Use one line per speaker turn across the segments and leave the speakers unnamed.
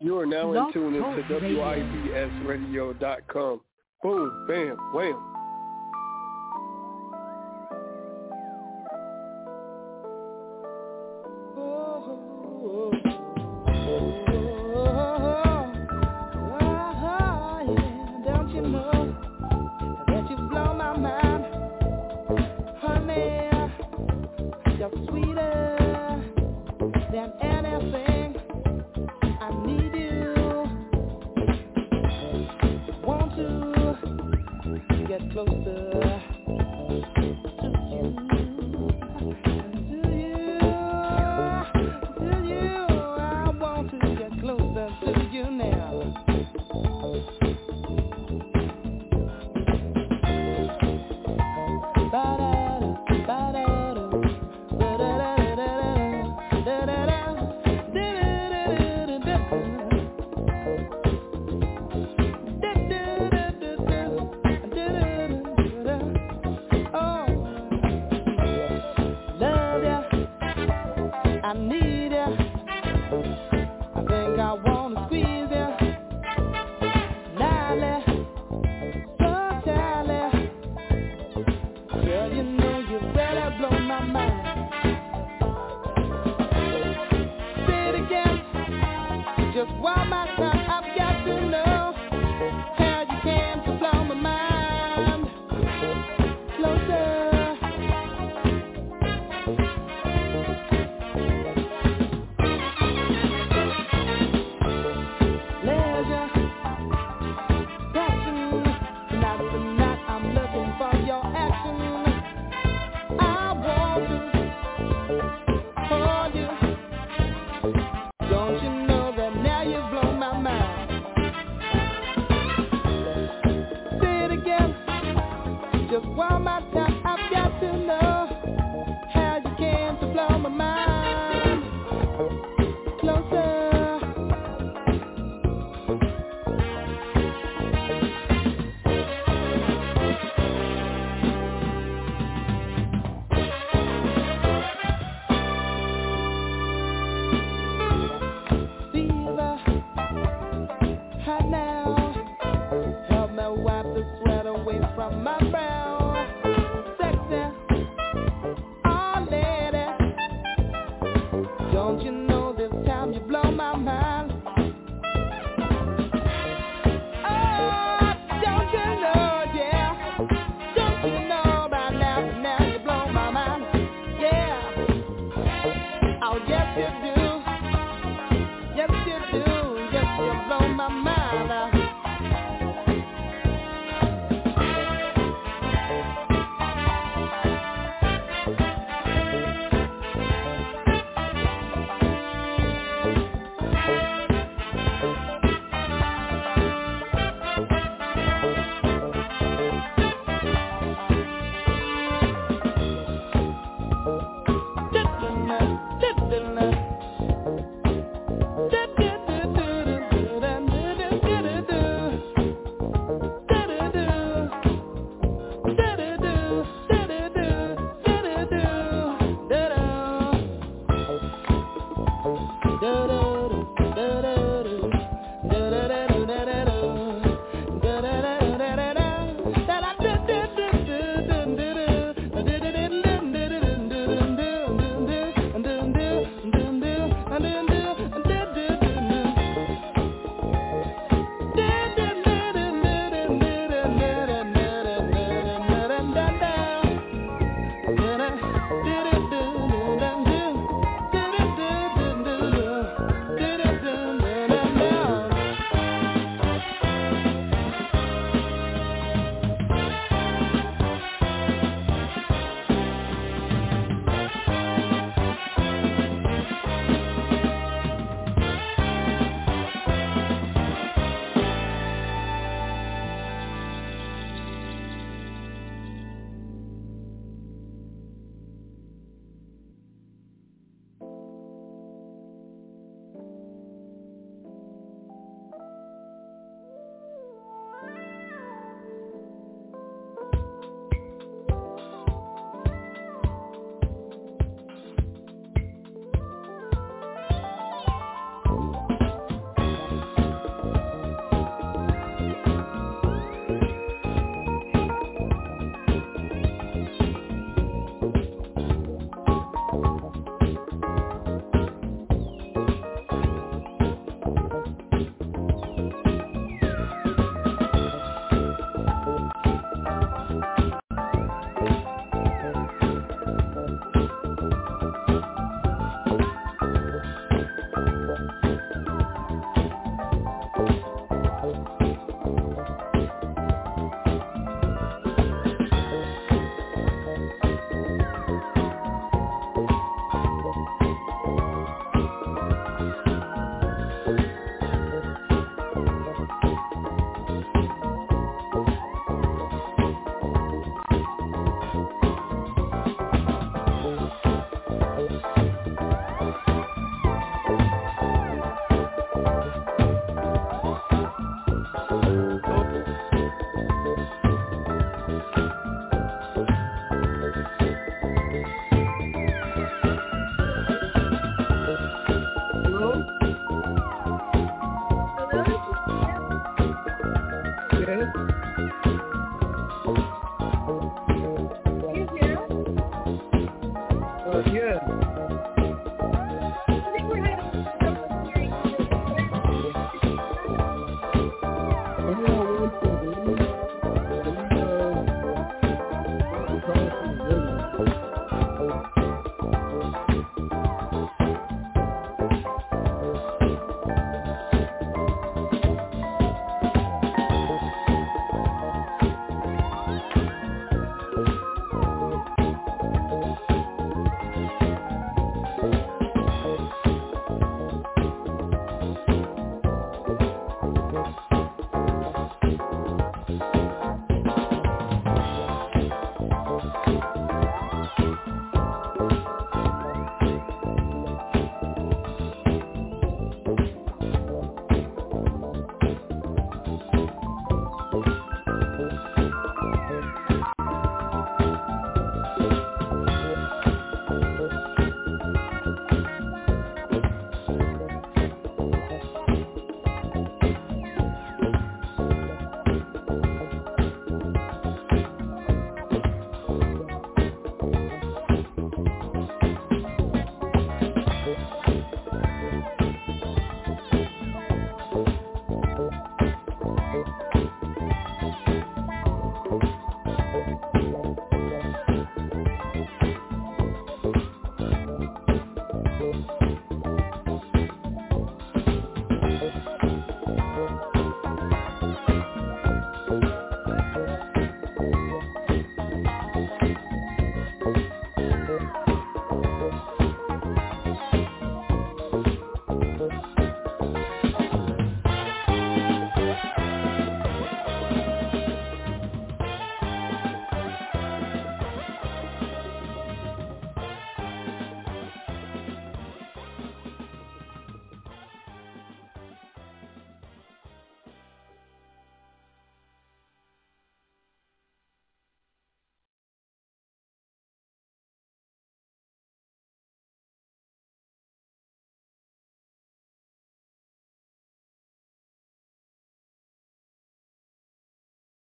You are now in tune into
Talk Radio.
WIBSradio.com. Boom, bam, wham.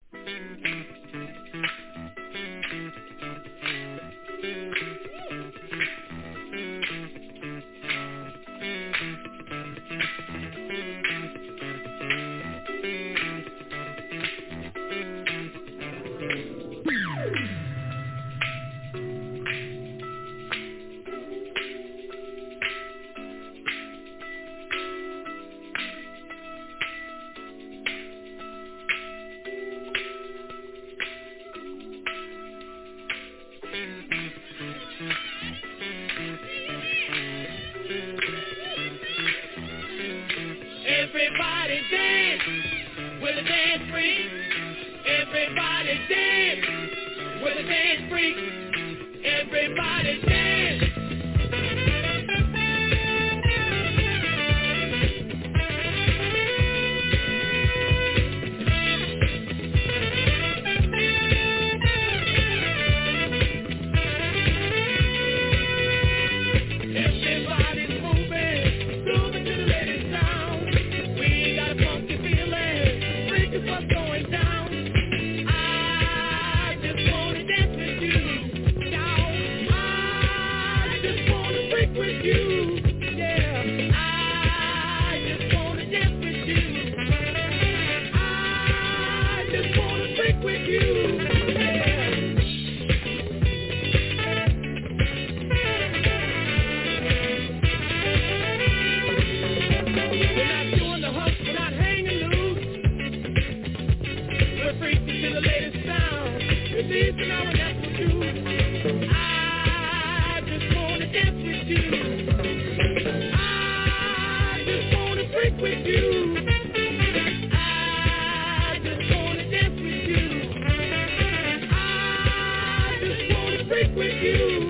Everybody dance with a dance freak. Everybody dance with a dance freak. Everybody dance. Everybody's moving, grooving to the latest sound. We got a funky feeling, freak is what's going down. I just wanna dance with you, down. I just wanna freak with you, yeah. I just wanna dance with you. I just wanna freak with you, yeah. We're not doing the hump, we're not hanging loose. We're freaking to the latest sound. Releasing our natural juice. I just wanna dance with you. I just wanna freak with you. I just wanna dance with you. I just wanna freak with you.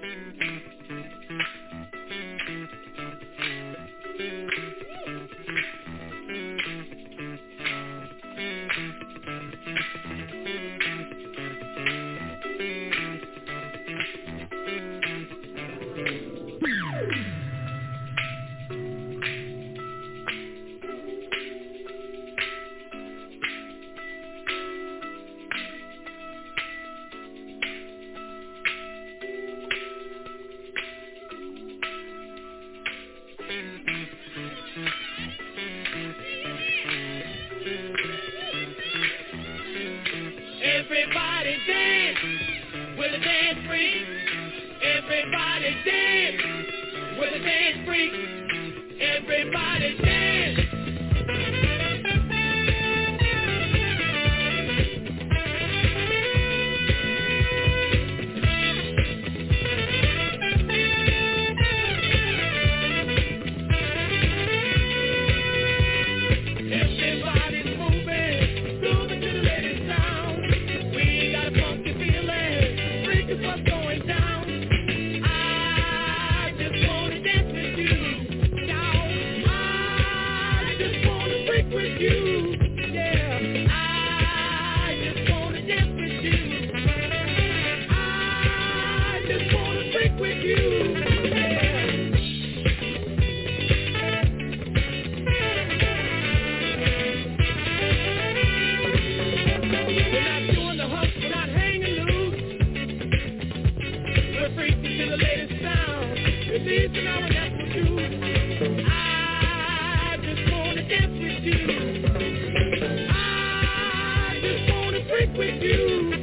Everybody dance with a dance freak. Everybody dance with a dance freak. Everybody dance. Everybody's moving, moving to the latest sound. We got a funky feeling, freak is what's going down. I just wanna dance with you, down. I just wanna freak with you, yeah. I just wanna dance with you. I just wanna freak with you, yeah. We're not doing the hump, we're not hanging loose. We're freaking to the latest sound. Release an hour, that's what you. I just wanna dance with you. I just wanna freak with you.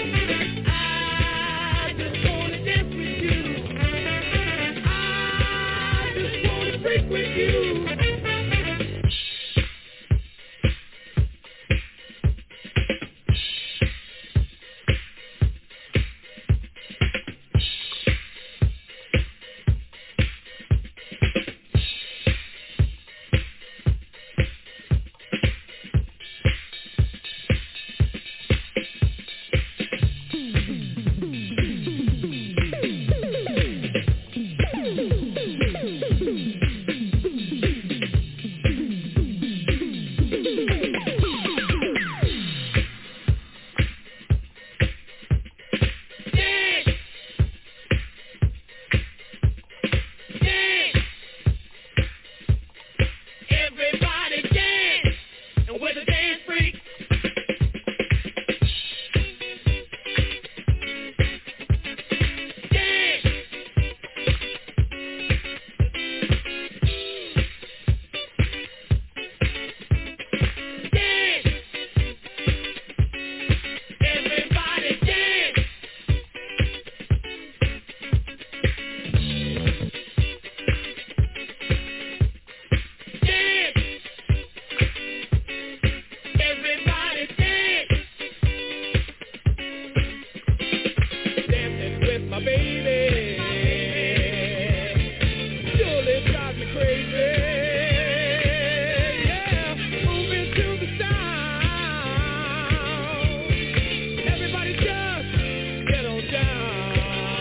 I just wanna dance with you. I just wanna freak with you. Everybody dance, and with a dance freak. Dance. Dance. Everybody dance. Dance. Everybody dance. Dancing with my baby. Surely drives me crazy. Yeah, moving to the sound. Everybody just get on down.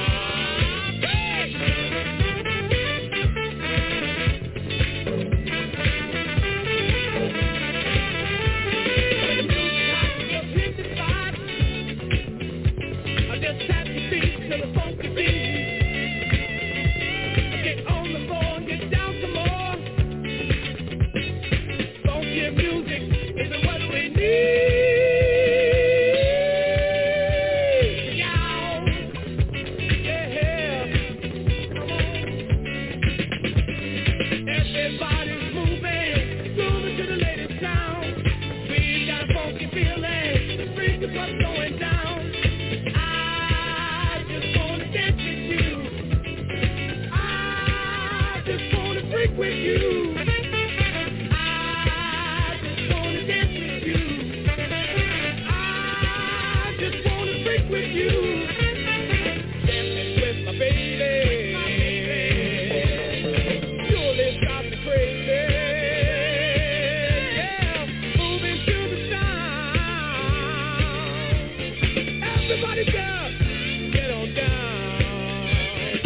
I just tap your feet to the funky beat. Get on the floor and get down some more. Funky music is what we need. Yow. Yeah, come on. Everybody's moving to the latest sound. We got a funky feeling, the freak is what's going down. I just wanna dance with you. I just wanna freak with you. I just wanna dance with you. I just wanna freak with you. Dancing with my baby. Surely drives me crazy. Yeah, moving to the sound. Everybody just get on down.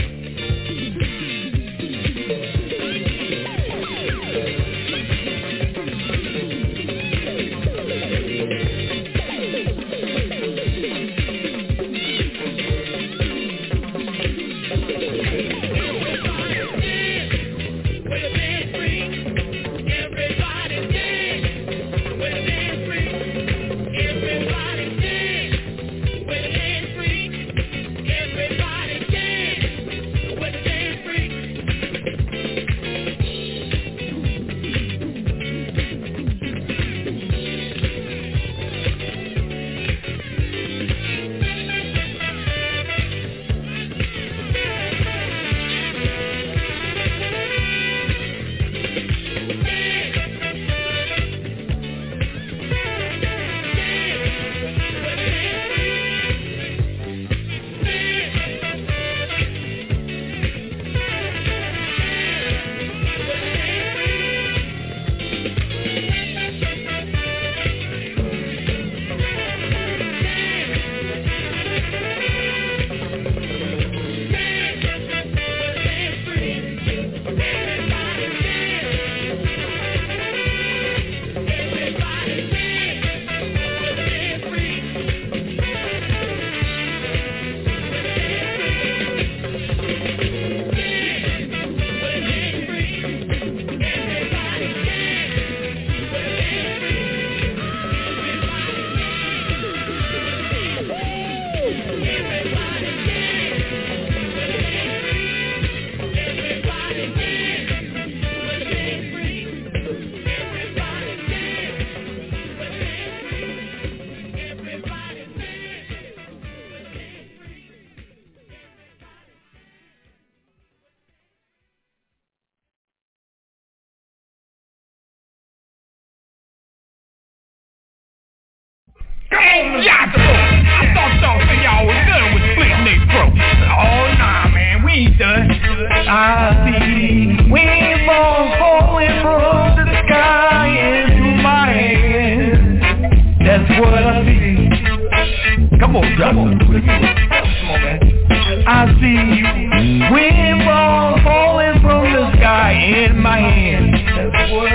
I thought y'all was done with splitting they throats. Oh, nah, man, we ain't done. I see wind falling from the sky into my hand. That's what I see. Come on, Josh. Come on, man. I see wind falling from the sky in my hand. That's what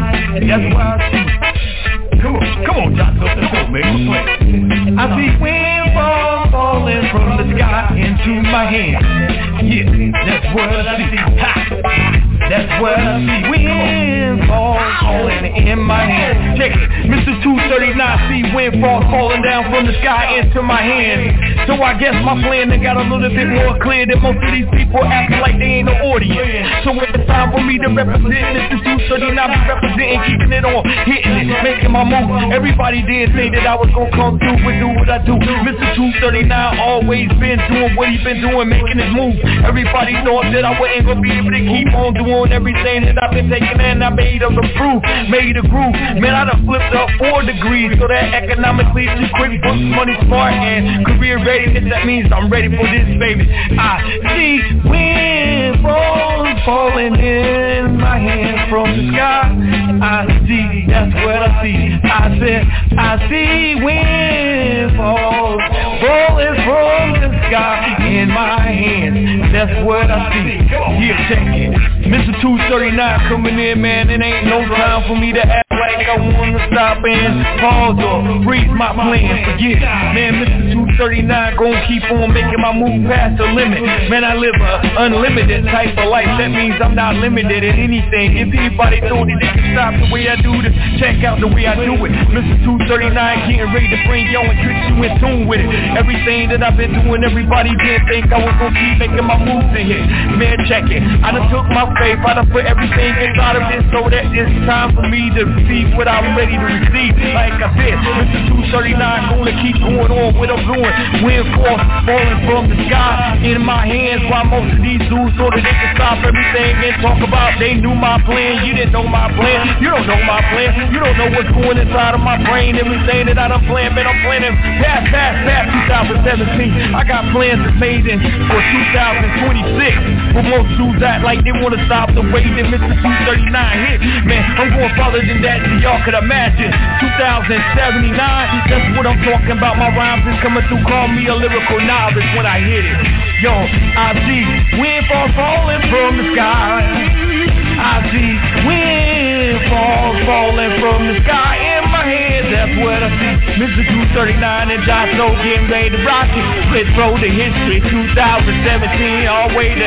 I see. Come on, Josh. Come on, man. I see wind falling from the sky into my hand. Yeah, that's what I see. Ha! That's what I see. Wind falling in my hand. Check it. Mr. 239, see wind falling down from the sky into my hand. So I guess my plan that got a little bit more clear than most of these people acting like they ain't no audience. So it's time for me to represent. Mr. 239 be representing, keeping it on, hitting it, making my move. Everybody did say that I was gonna come through and do what I do. Mr. 239 always been doing what he been doing, making his move. Everybody thought that I wasn't gonna be able to keep on doing everything that I've been taking and I made up the proof, made a groove. Man, I done flipped up 4 degrees, so that economically too quick, books, money smart, and career readiness, that means I'm ready for this, baby. I see wind falling in my hand from the sky. I see, that's what I see. I said, I see wind falling from the sky in my hand. That's what I see. Yeah, check it. Mr. 239 coming in, man. It ain't no time for me to act like I wanna stop and pause or freeze my plan. Forget it. Man, Mr. 239 gon' keep on making my move past the limit. Man, I live a unlimited type of life. That means I'm not limited in anything. If anybody thought that they could stop the way I do this, check out the way I do it. Mr. 239 getting ready to bring y'all and get you in tune with it. Everything that I've been doing, everybody didn't think I was gonna keep making my moves in here. Man, check it. I done took my faith, I done put everything inside of this so that it's time for me to receive what I'm ready to receive. Like I said, Mr. 239 gonna keep going on what I'm doing. Wind falling from the sky in my hands, while most of these dudes so that they can stop everything and talk about they knew my plan. You didn't know my plan. You don't know my plan. You don't know what's going inside of my brain. Everything that I done planned, man, I'm planning past 2017. I got plans that's made in for 2026. But most dudes act like they wanna stop the way that Mr. 239 hit. Man, I'm going farther than that than y'all could imagine. 2079, that's what I'm talking about. My rhymes is coming through, call me a lyrical novice when I hit it. Yo, I see wind falling from the sky. I see wind falling from the sky in my head. That's what I see. Mr. 239 and Josh Lowe getting ready to rock it. Split road to history, 2017 all the way to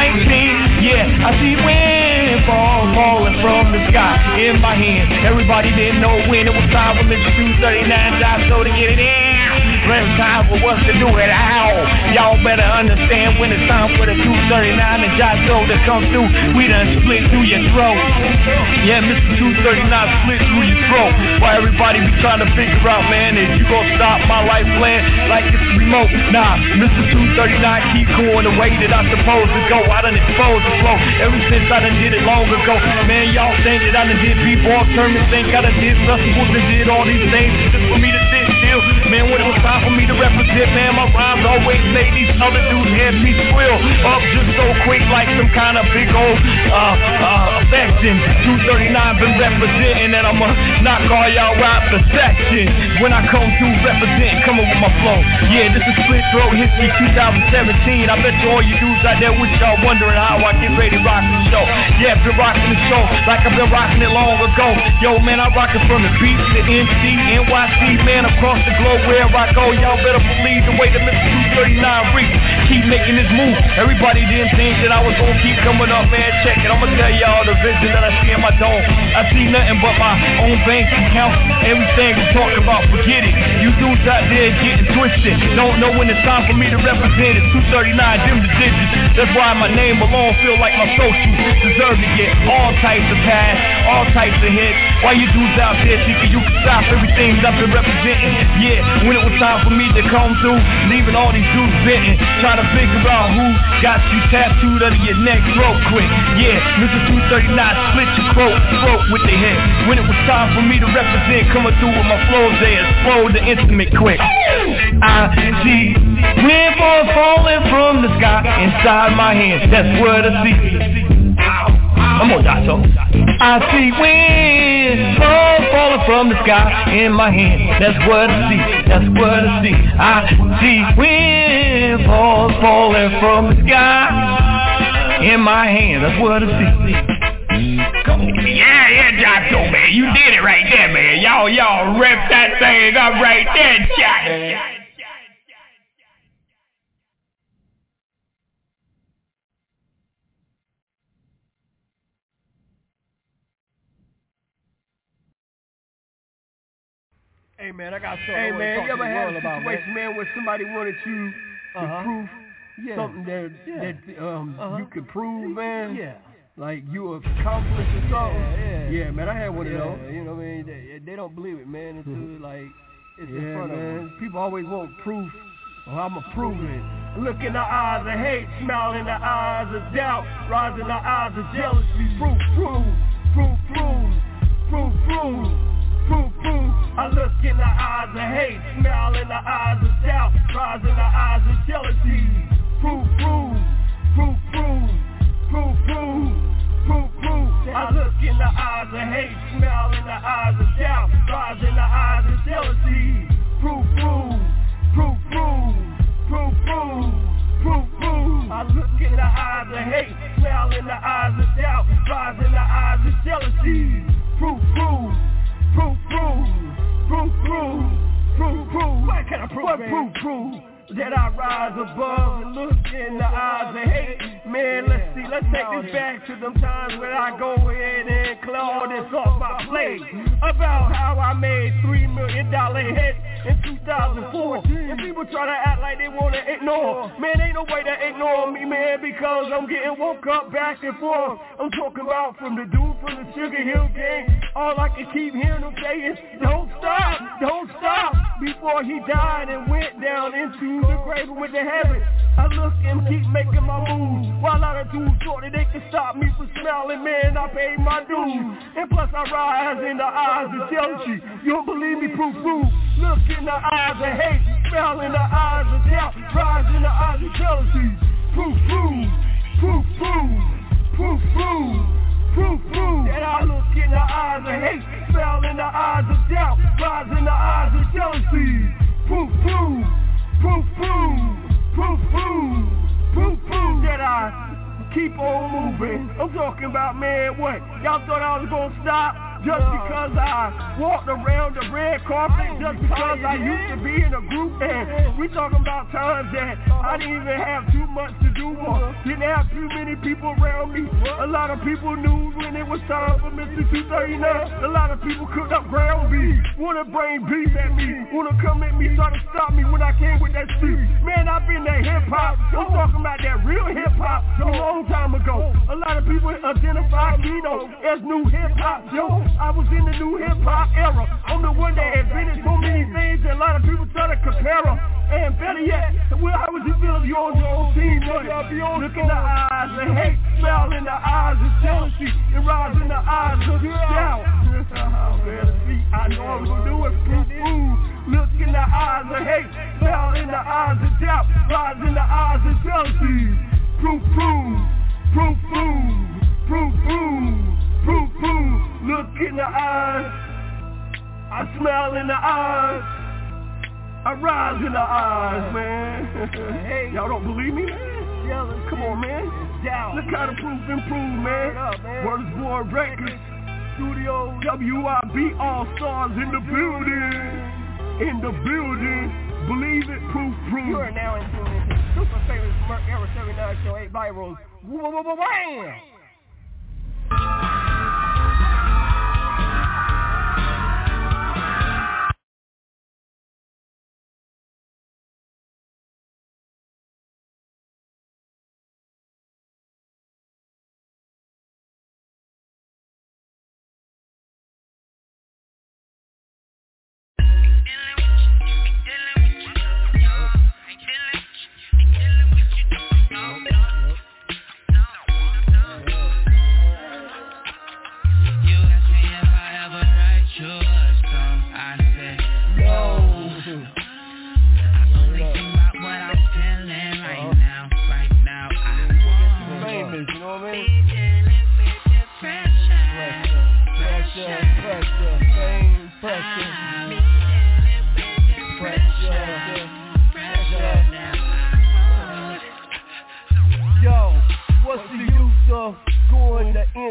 19. Yeah, I see wind falling from the sky in my hand. Everybody didn't know when it was time for Mr. 239 Josh Lowe to get it in. When it's time for us to do it out. Y'all better understand when it's time for the 239 and Josh Lowe to come through. We done split through your throat. Yeah, Mr. 239 split through your throat. While everybody be trying to figure out, man, is you gonna stop my life plan like it's remote? Nah, Mr. 239 keep going the way that I'm supposed to go. I done exposed the flow ever since I done did it long ago. Man, y'all think that I done did b-ball tournaments, think I done did festivals and did all these things just for me to sit still. Man, when it was time for me to represent, man, my rhymes always made these other dudes' head be squill up just so quick like some kind of big old affection. 239 been representing and I'ma knock all y'all out the section. When I come through represent, coming with my flow. Yeah, this is Split Throat History 2017. I bet you all you dudes out there with y'all wondering how I get ready to rock the show. Yeah, I've been rocking the show like I've been rocking it long ago. Yo, man, I rock it from the beach to NC, NYC, man, across the globe where I go. Y'all better believe the way that Mr. 239 reach. Keep making this move. Everybody didn't think that I was gonna keep coming up, man. Check it. I'ma tell y'all the vision that I see in my dome. I see nothing but my own bank account. Everything we talk about, forget it. You dudes out there getting twisted. Don't know when it's time for me to represent it. 239, them the digits. That's why my name alone feel like my socials deserve to get all types of pass, all types of hits. Why you dudes out there thinking you can stop everything that I've been representing? Yeah, when it was time for me to come through, leaving all these dudes bitten, trying to figure out who got you tattooed under your neck real quick. Yeah, Mr. 239 split your throat with the head. When it was time for me to represent, coming through with my flows, they explode the instrument quick. I see rainbow falling from the sky inside my hand. That's what I see. I'm gonna die, so I see wind falling from the sky in my hand. That's what I see. That's what I see. I see wind falling from the sky in my hand. That's what I see. Come on, yeah, Jotto, man, you did it right there, man. Y'all rep that thing up right there, Jotto.
Hey man, I got something. Hey man, you ever had a situation, man, where somebody wanted you to prove something that you could prove, man? Yeah. Like you accomplished or something? Yeah, man, I had one of those. You know what I mean? They don't believe it, man, until like it's in front of them. People always want proof. Oh, I'ma prove it. Look in the eyes of hate, smile in the eyes of doubt, rise in the eyes of jealousy. Proof. I look in the eyes of hate, smile in the eyes of doubt, rise in the eyes of jealousy. Proof. I look in the eyes of hate, smile in the eyes of doubt, rise in the eyes of jealousy. Proof. I look in the eyes of hate, smile in the eyes of doubt, rise in the eyes of jealousy. Proof. What can I prove? Proof that I rise above and look in the eyes of hate. Man, let's take this back to them times when I go ahead and clear all this off my plate. About how I made $3 million hit in 2014. And people try to act like they want to ignore. Man, ain't no way to ignore me, man, because I'm getting woke up back and forth. I'm talking about from the dude from the Sugar Hill Gang. All I can keep hearing them say is, don't stop. Before he died and went down into the grave and went to heaven. I look and keep making my moves. While I do thought that they can stop me from smiling, man, I paid my dues. And plus I rise in the eyes of jealousy. You don't believe me? Proof. Look in the eyes of hate, smile in the eyes of doubt, rise in the eyes of jealousy. Proof. That I look in the eyes of hate, smile in the eyes of doubt, rise in the eyes of jealousy. Proof. That I keep on moving. I'm talking about, man, what? Y'all thought I was gonna stop just because I walked around the red carpet, just because I used to be in a group, and we talking about times that I didn't even have too much to do or didn't have too many people around me. A lot of people knew when it was time for Mr. 239. A lot of people cooked up ground beef, wanna bring beef at me, wanna come at me, try to stop me when I came with that street. Man, I've been that hip-hop. I'm talking about that real hip-hop a long time ago. A lot of people identify me, though, as new hip-hop, yo. I was in the new hip-hop era. I'm the one that invented so many things that a lot of people try to compare them. And better yet, well, how would you feel if you're on your own team, buddy? Look in the eyes of hate, smile in the eyes of jealousy, and rise in the eyes of doubt. I know I'm gonna do it. Proof. Look in the eyes of hate, smile in the eyes of doubt, rise in the eyes of jealousy. Proof. Look in the eyes, I smile in the eyes, I rise in the eyes, man. Hey, y'all don't believe me, man? Come on, man. Look how the proof improve, man. Word is Born Records, Studio, WIB, All Stars in the building. Believe it, proof. You are now in tune into super famous Merc Era 79 Show 8 Virals. Wham!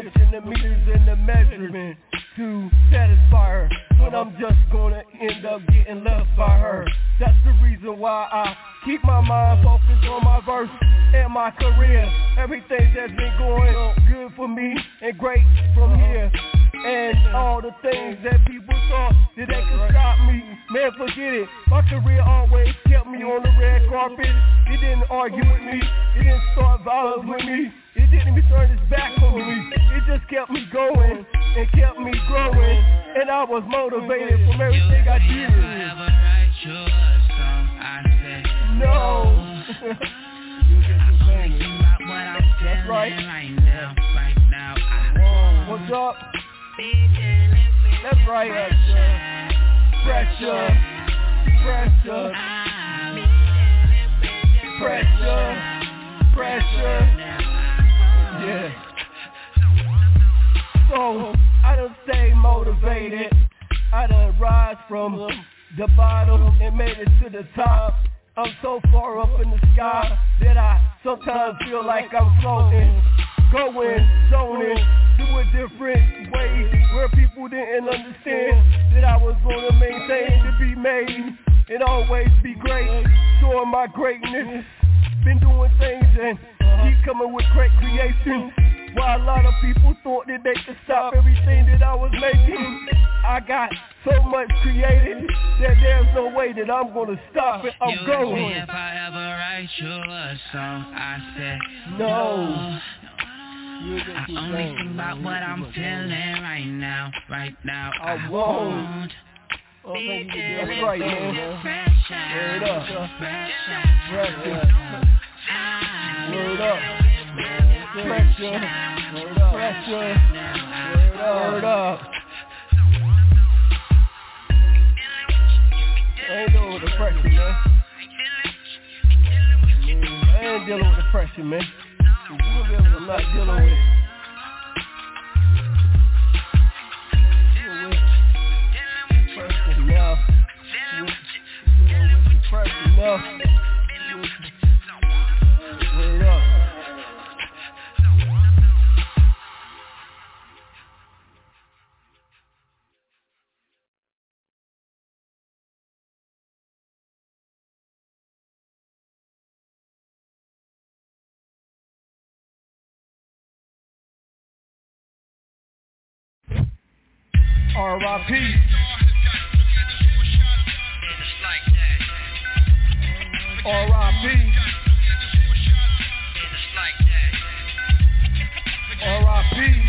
attention to meters and the measurement to satisfy her, but I'm just gonna end up getting left by her. That's the reason why I keep my mind focused on my verse and my career. Everything that's been going good for me and great from here. And all the things that people thought that they could stop me, man, forget it. My career always kept me on the red carpet. It didn't argue with me. It didn't start violence with me. It didn't even turn its back on me. It just kept me going and kept me growing. And I was motivated from everything I did. No. That's right. What's up? That's right. Pressure. Yeah. So I done stay motivated. I done rise from the bottom and made it to the top. I'm so far up in the sky that I sometimes feel like I'm floating, going, zoning to a different way where people didn't understand that I was going to maintain to be made and always be great, showing my greatness. Been doing things and keep coming with great creation. While a lot of people thought that they could stop everything that I was making, I got so much created that there's no way that I'm gonna stop it. I'm going.
If I ever write you a song, I said
no.
I only think about what I'm feeling right now.
I won't. That's right, man. Word up. Word up. Pressure. Word up. I ain't dealing with the pressure, man. I ain't dealing with the pressure, man. I'm not dealing with it. Pressure now. Pressure now. Word up. R.I.P. R.I.P. R.I.P.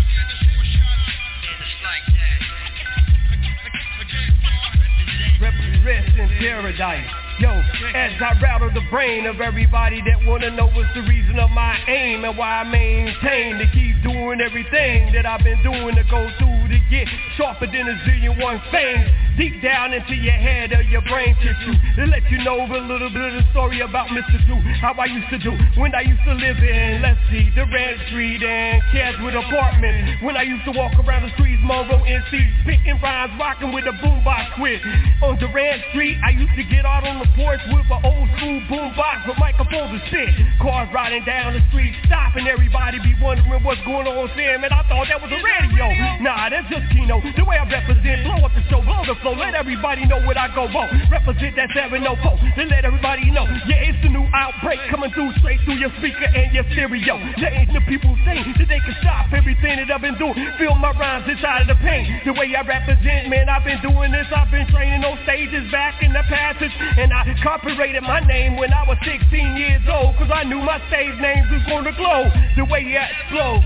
Rest in paradise. Yo, as I rattle the brain of everybody that wanna know what's the reason of my aim and why I maintain to keep doing everything that I've been doing to go through to get sharper than a zillion one fangs deep down into your head or your brain tissue to let you know a little bit of the story about Mr. Do, how I used to do when I used to live in, let's see, Durant Street and Keswood apartment. When I used to walk around the streets, Monroe NC, spitting rhymes, rocking with a boombox quit. On Durant Street, I used to get out on the porch with an old school boombox with microphones to spit. Cars riding down the street, stopping, everybody be wondering what's going on there. Man, I thought that was a radio. Nah, that's just Kino. The way I represent, blow up the show, blow the flow, let everybody know what I go on. Represent that 704, then let everybody know. Yeah, it's the new outbreak coming through straight through your speaker and your stereo. Letting the people think that they can stop everything that I've been doing. Feel my rhymes inside of the pain. The way I represent, man, I've been doing this. I've been training on stages back in the passage, and I copyrighted my name when I was 16 years old, cause I knew my stage names was gonna glow the way it explodes.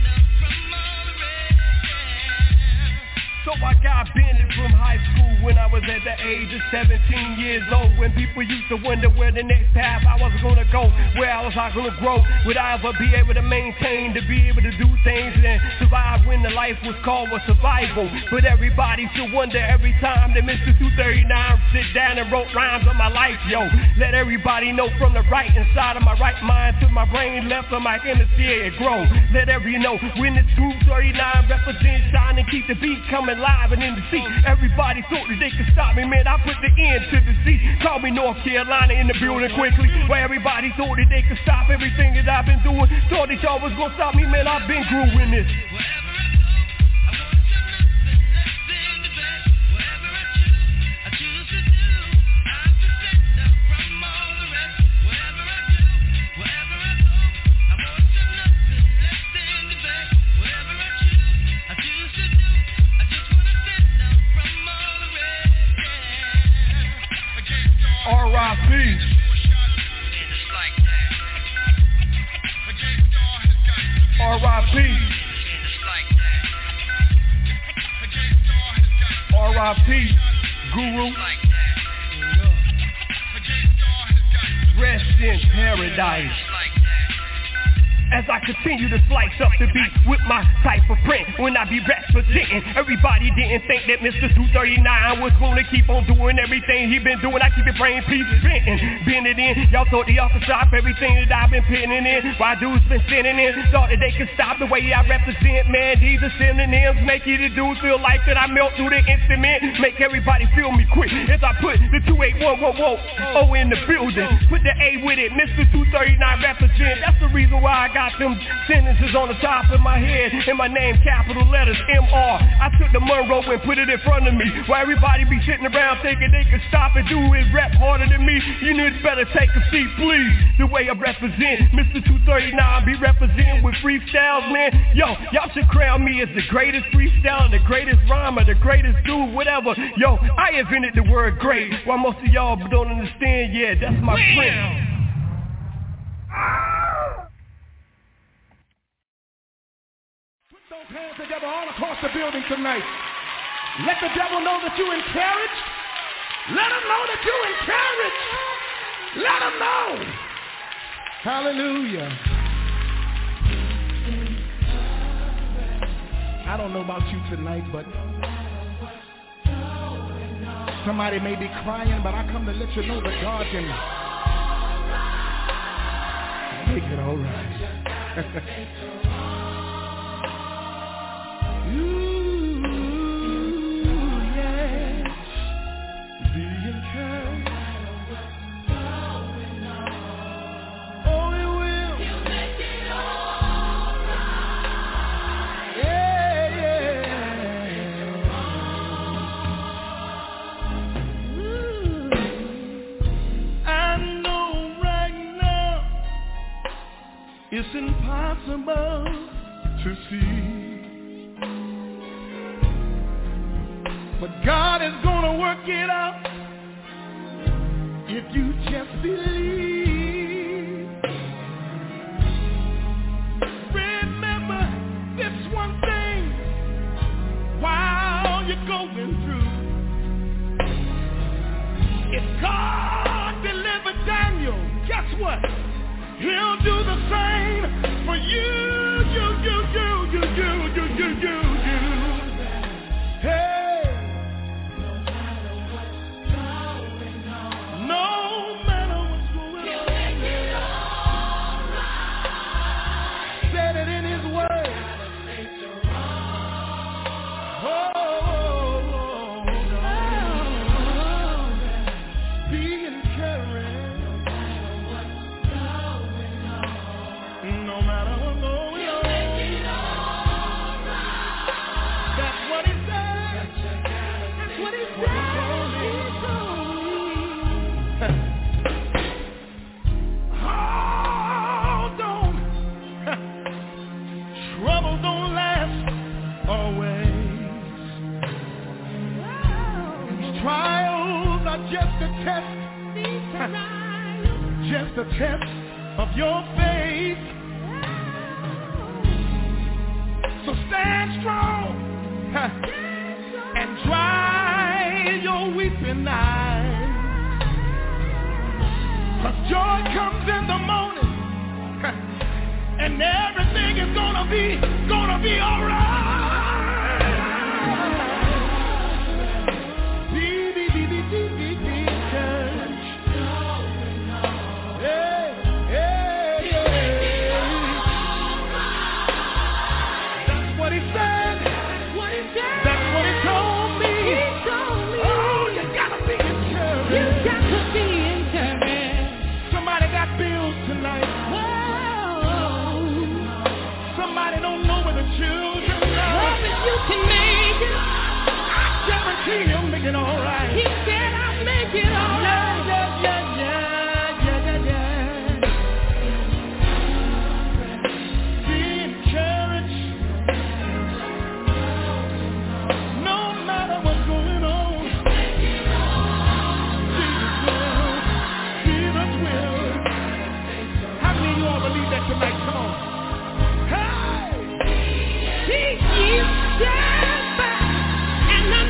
So I got banned from high school when I was was at the age of 17 years old when people used to wonder where the next path I was gonna go, where I was gonna grow. Would I ever be able to maintain, to be able to do things and survive when the life was called was survival? But everybody should wonder every time that Mr. 239 sit down and wrote rhymes on my life, yo. Let everybody know from the right inside of my right mind to my brain left of my hemisphere it grow. Let everybody know when the 239 represents shine and keep the beat coming live and in the seat. Everybody thought that they could stop me, man. I put the end to the seat. Call me North Carolina in the building quickly. Where everybody thought that they could stop everything that I've been doing. Thought that y'all was gonna stop me, man. I've been growing this. R.I.P. R.I.P. R.I.P. Guru. Rest in paradise. As I continue to slice up the beat with my type of print when I be representing. Everybody didn't think that Mr. 239 was gonna keep on doing everything he been doing. I keep it brain piece bent it in. Y'all thought the off the stop everything that I've been pinning in. While dudes been sitting in, thought that they could stop the way I represent. Man, these are synonyms, make you the dudes feel like that I melt through the instrument. Make everybody feel me quick as I put the 28111 O in the building. Put the A with it, Mr. 239 represent. That's the reason why I got them sentences on the top of my head and my name capital letters M-R. I took the Monroe and put it in front of me while everybody be sitting around thinking they could stop and do it rap harder than me. You need better take a seat, please. The way I represent Mr. 239 be representing with freestyles, man. Yo, y'all should crown me as the greatest freestyler, the greatest rhymer, the greatest dude, whatever. Yo, I invented the word great while most of y'all don't understand. Yeah, that's my friend.
Hands together all across the building tonight. Let the devil know that you encouraged. Let him know that you encouraged. Let him know. Hallelujah. I don't know about you tonight, but somebody may be crying, but I come to let you know that God can make it all right. Ooh, yes, be encouraged. Oh, it will. He'll make it all right. Yeah, yeah. Ooh, I know right now it's impossible to see. But God is gonna work it out if you just believe. Remember this one thing while you're going through. If God delivered Daniel, guess what? He'll do the same for you. Hey. No matter what's going on, said it in his word. Be encouraged. No matter what's going on, that's what he said. That's what he said. Hold on. Trouble don't last always. These trials are just a test. Just a test of your faith. So stand strong and dry your weeping gonna be all right. He'll make it all right. He said I'll make it all right. Be encouraged. No matter what's going on. Jesus will. How many of you all believe that tonight? Come on. Hey! He is dead back. And I'm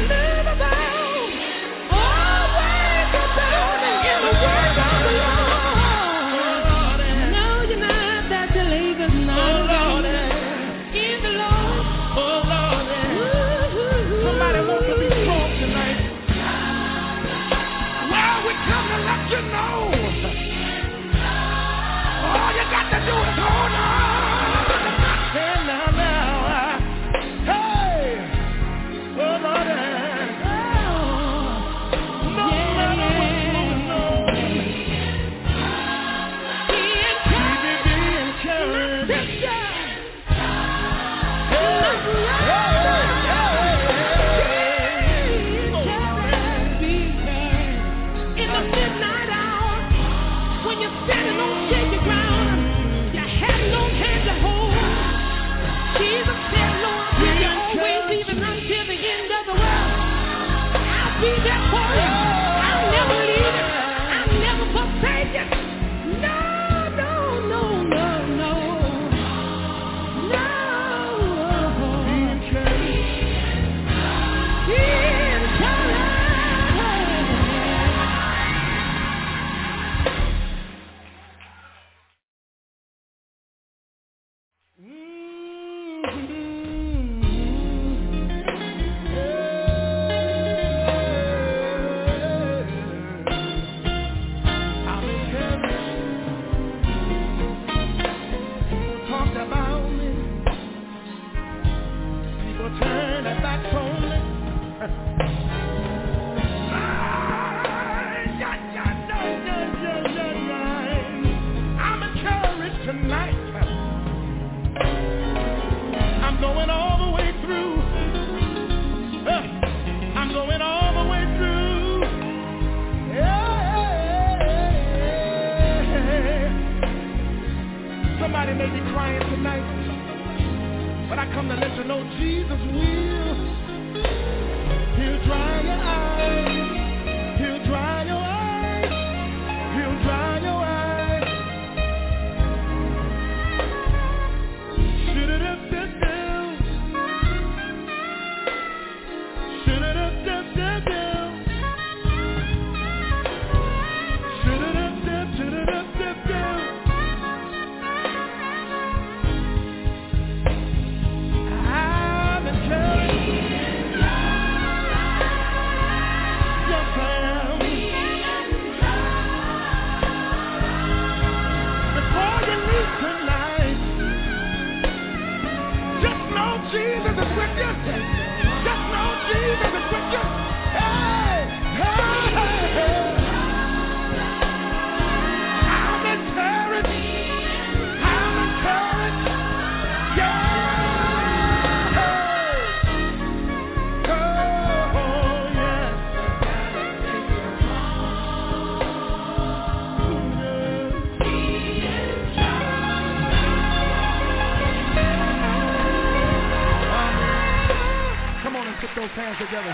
hands together.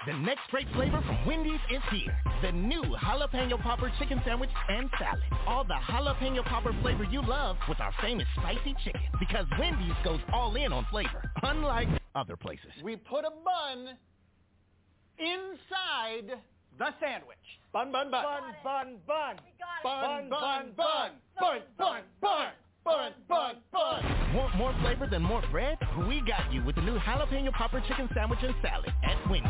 The next great flavor from Wendy's is here. The new Jalapeno Popper Chicken Sandwich and Salad. All the Jalapeno Popper flavor you love with our famous spicy chicken. Because Wendy's goes all in on flavor, unlike other places.
We put a bun inside the sandwich. Bun, bun, bun.
Bun, bun, bun.
Bun, bun, bun. Bun, bun, bun. Bun, bun, bun.
Want more flavor than more bread? We got you with the new Jalapeno Popper Chicken Sandwich and Salad at Wendy's.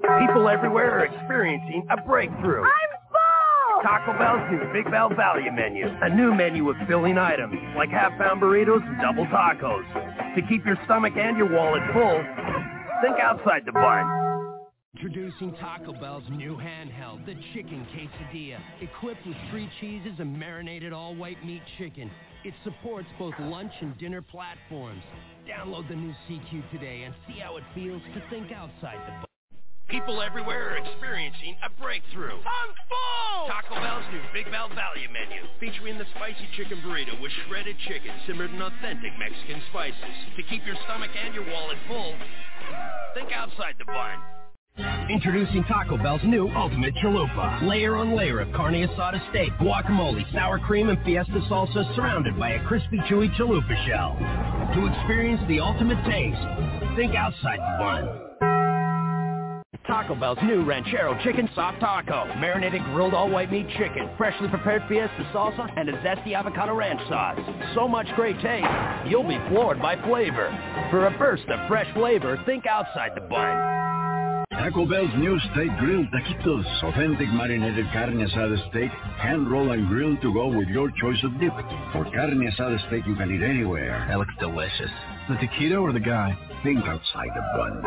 People everywhere are experiencing a breakthrough.
I'm full!
Taco Bell's new Big Bell Value Menu. A new menu of filling items like half-pound burritos and double tacos. To keep your stomach and your wallet full, think outside the bun.
Introducing Taco Bell's new handheld, the Chicken Quesadilla. Equipped with 3 cheeses and marinated all-white meat chicken. It supports both lunch and dinner platforms. Download the new CQ today and see how it feels to think outside the box.
People everywhere are experiencing a breakthrough.
I'm full!
Taco Bell's new Big Bell Value Menu, featuring the spicy chicken burrito with shredded chicken simmered in authentic Mexican spices. To keep your stomach and your wallet full, think outside the bun.
Introducing Taco Bell's new Ultimate Chalupa. Layer on layer of carne asada steak, guacamole, sour cream, and fiesta salsa surrounded by a crispy, chewy chalupa shell. To experience the ultimate taste, think outside the bun.
Taco Bell's new Ranchero Chicken Soft Taco. Marinated grilled all-white meat chicken, freshly prepared fiesta salsa, and a zesty avocado ranch sauce. So much great taste, you'll be floored by flavor. For a burst of fresh flavor, think outside the bun.
Taco Bell's new steak grilled taquitos. Authentic marinated carne asada steak, hand-rolled and grilled to go with your choice of dip. For carne asada steak you can eat anywhere.
That looks delicious. The taquito or the guy?
Think outside the bun.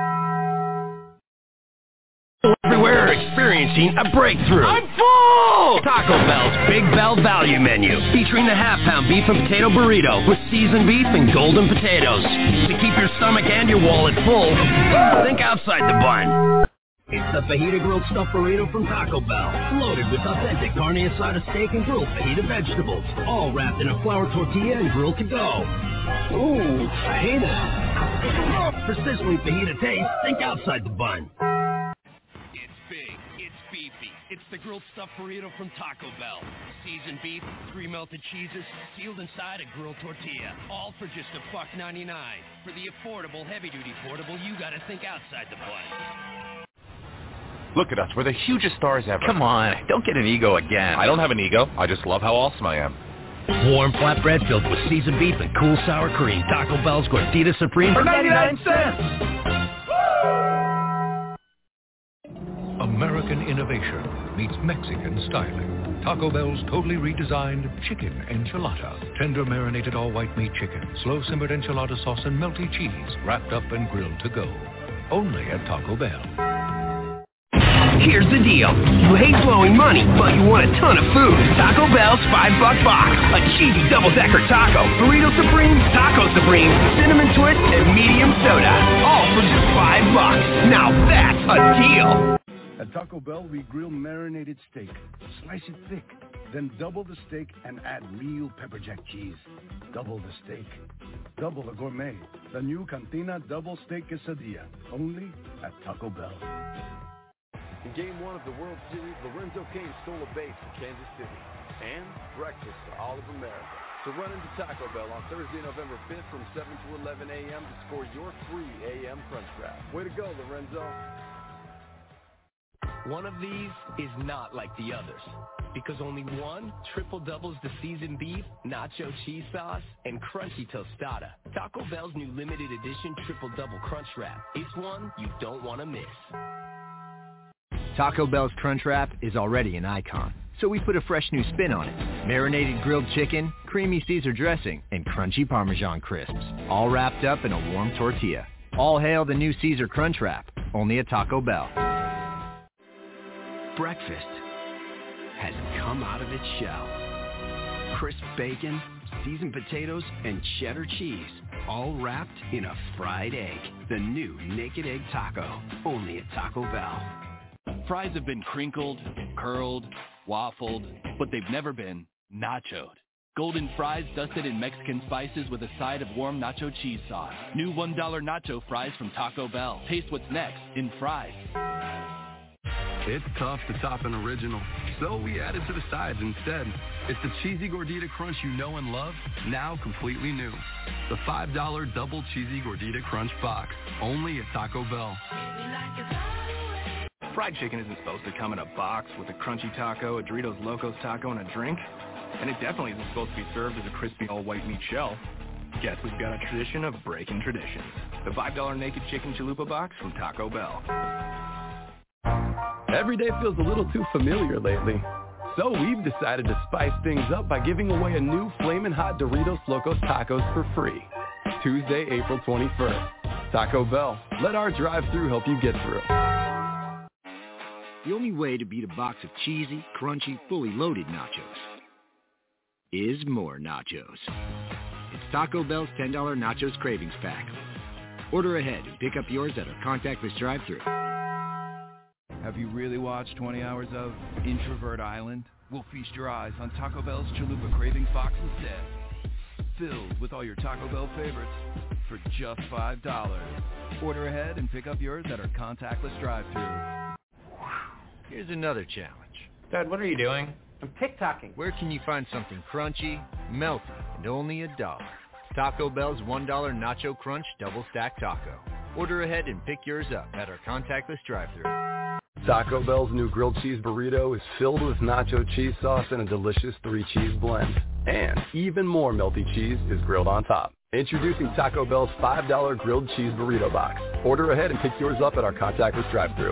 Everywhere are experiencing a breakthrough.
I'm full!
Taco Bell's Big Bell Value Menu, featuring the half-pound beef and potato burrito with seasoned beef and golden potatoes. To keep your stomach and your wallet full, think outside the bun.
It's the Fajita Grilled Stuffed Burrito from Taco Bell, loaded with authentic carne asada steak and grilled fajita vegetables, all wrapped in a flour tortilla and grilled to go. Ooh, fajita. For sizzling fajita taste, think outside the bun.
It's the grilled stuffed burrito from Taco Bell. Seasoned beef, 3 melted cheeses, sealed inside a grilled tortilla. All for just $1.99. For the affordable, heavy-duty portable, you gotta think outside the bun.
Look at us, we're the hugest stars ever.
Come on, don't get an ego again.
I don't have an ego, I just love how awesome I am.
Warm flatbread filled with seasoned beef and cool sour cream. Taco Bell's Gordita Supreme
for 99 cents.
American innovation meets Mexican styling. Taco Bell's totally redesigned chicken enchilada. Tender marinated all-white meat chicken, slow-simmered enchilada sauce, and melty cheese wrapped up and grilled to go. Only at Taco Bell.
Here's the deal. You hate blowing money, but you want a ton of food. Taco Bell's $5 box. A cheesy double-decker taco, burrito supreme, taco supreme, cinnamon twist, and medium soda. All for just $5. Now that's a deal.
At Taco Bell, we grill marinated steak, slice it thick, then double the steak and add real pepper jack cheese. Double the steak. Double the gourmet. The new Cantina Double Steak Quesadilla, only at Taco Bell.
In Game 1 of the World Series, Lorenzo Cain stole a base in Kansas City. And breakfast for all of America. So run into Taco Bell on Thursday, November 5th from 7 to 11 a.m. to score your free AM Crunch Wrap. Way to go, Lorenzo.
One of these is not like the others, because only one triple doubles the seasoned beef, nacho cheese sauce, and crunchy tostada. Taco Bell's new limited edition triple double crunch wrap. It's one you don't want to miss.
Taco Bell's Crunch Wrap is already an icon, so we put a fresh new spin on it. Marinated grilled chicken, creamy Caesar dressing, and crunchy Parmesan crisps, all wrapped up in a warm tortilla. All hail the new Caesar Crunch Wrap, only at Taco Bell.
Breakfast has come out of its shell. Crisp bacon, seasoned potatoes, and cheddar cheese, all wrapped in a fried egg. The new Naked Egg Taco, only at Taco Bell.
Fries have been crinkled, curled, waffled, but they've never been nachoed. Golden fries dusted in Mexican spices with a side of warm nacho cheese sauce. New $1 nacho fries from Taco Bell. Taste what's next in fries.
It's tough to top an original, so we added to the sides instead. It's the Cheesy Gordita Crunch you know and love, now completely new. The $5 double Cheesy Gordita Crunch box, only at Taco Bell.
Fried chicken isn't supposed to come in a box with a crunchy taco, a Doritos Locos taco, and a drink. And it definitely isn't supposed to be served as a crispy all-white meat shell. Guess we've got a tradition of breaking traditions. The $5 naked chicken chalupa box from Taco Bell.
Every day feels a little too familiar lately. So we've decided to spice things up by giving away a new Flamin' Hot Doritos Locos Tacos for free. Tuesday, April 21st. Taco Bell, let our drive-thru help you get through.
The only way to beat a box of cheesy, crunchy, fully loaded nachos is more nachos. It's Taco Bell's $10 Nachos Cravings Pack. Order ahead and pick up yours at our contactless drive-thru.
Have you really watched 20 hours of Introvert Island? We'll feast your eyes on Taco Bell's Chalupa Cravings Box instead. Filled with all your Taco Bell favorites for just $5. Order ahead and pick up yours at our contactless drive-thru.
Here's another challenge.
Dad, what are you doing?
I'm TikToking.
Where can you find something crunchy, melty, and only $1? Taco Bell's $1 Nacho Crunch Double Stack Taco. Order ahead and pick yours up at our contactless drive-thru.
Taco Bell's new grilled cheese burrito is filled with nacho cheese sauce and a delicious 3-cheese blend. And even more melty cheese is grilled on top. Introducing Taco Bell's $5 grilled cheese burrito box. Order ahead and pick yours up at our contactless drive-thru.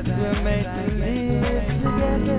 we're made to live together.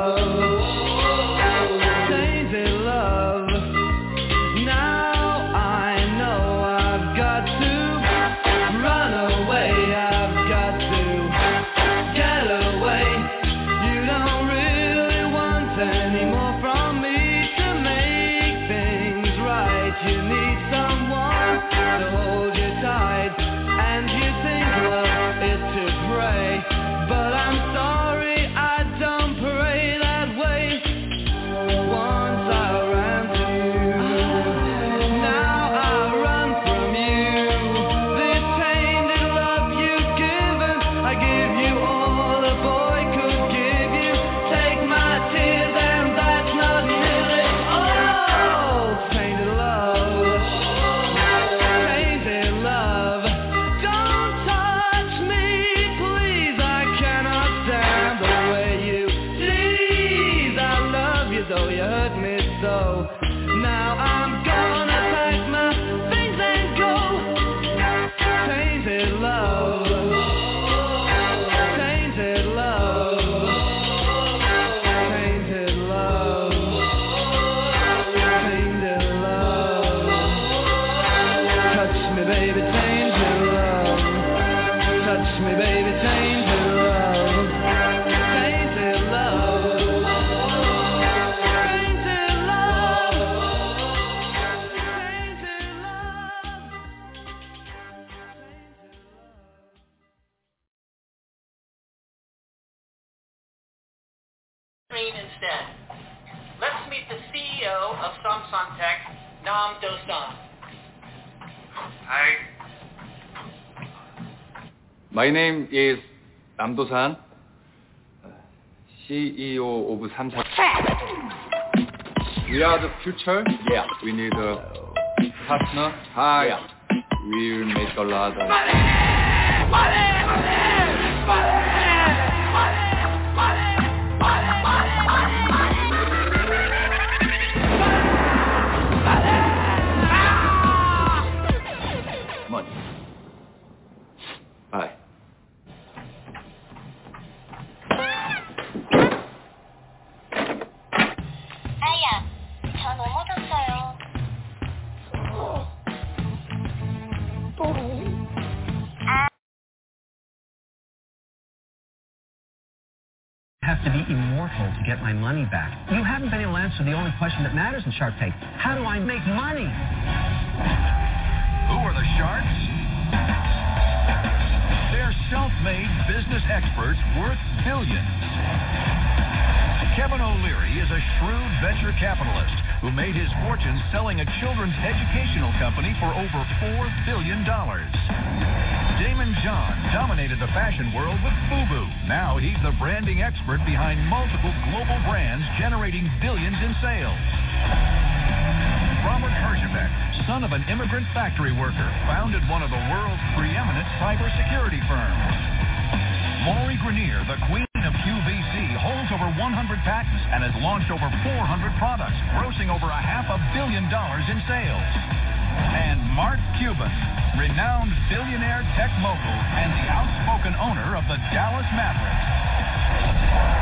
Instead. Let's meet the CEO of Samsung Tech, Nam Do-san.
Hi. My name is Nam Do-san, CEO of Samsung. We are the future. Yeah. We need a partner. Hi. Yeah. We'll make a lot of money. Hi.
아야, 저 넘어졌어요.
Have to be immortal to get my money back. You haven't been able to answer the only question that matters in Shark Tank. How do I make money?
Who are the sharks? They're self-made business experts worth billions. Kevin O'Leary is a shrewd venture capitalist who made his fortune selling a children's educational company for over $4 billion. Damon John dominated the fashion world with FUBU. Now he's the branding expert behind multiple global brands generating billions in sales. Robert Herjavec, son of an immigrant factory worker, founded one of the world's preeminent cybersecurity firms. Lori Grenier, the queen of QVC, holds over 100 patents and has launched over 400 products, grossing over $500 million in sales. And Mark Cuban, renowned billionaire tech mogul and the outspoken owner of the Dallas Mavericks.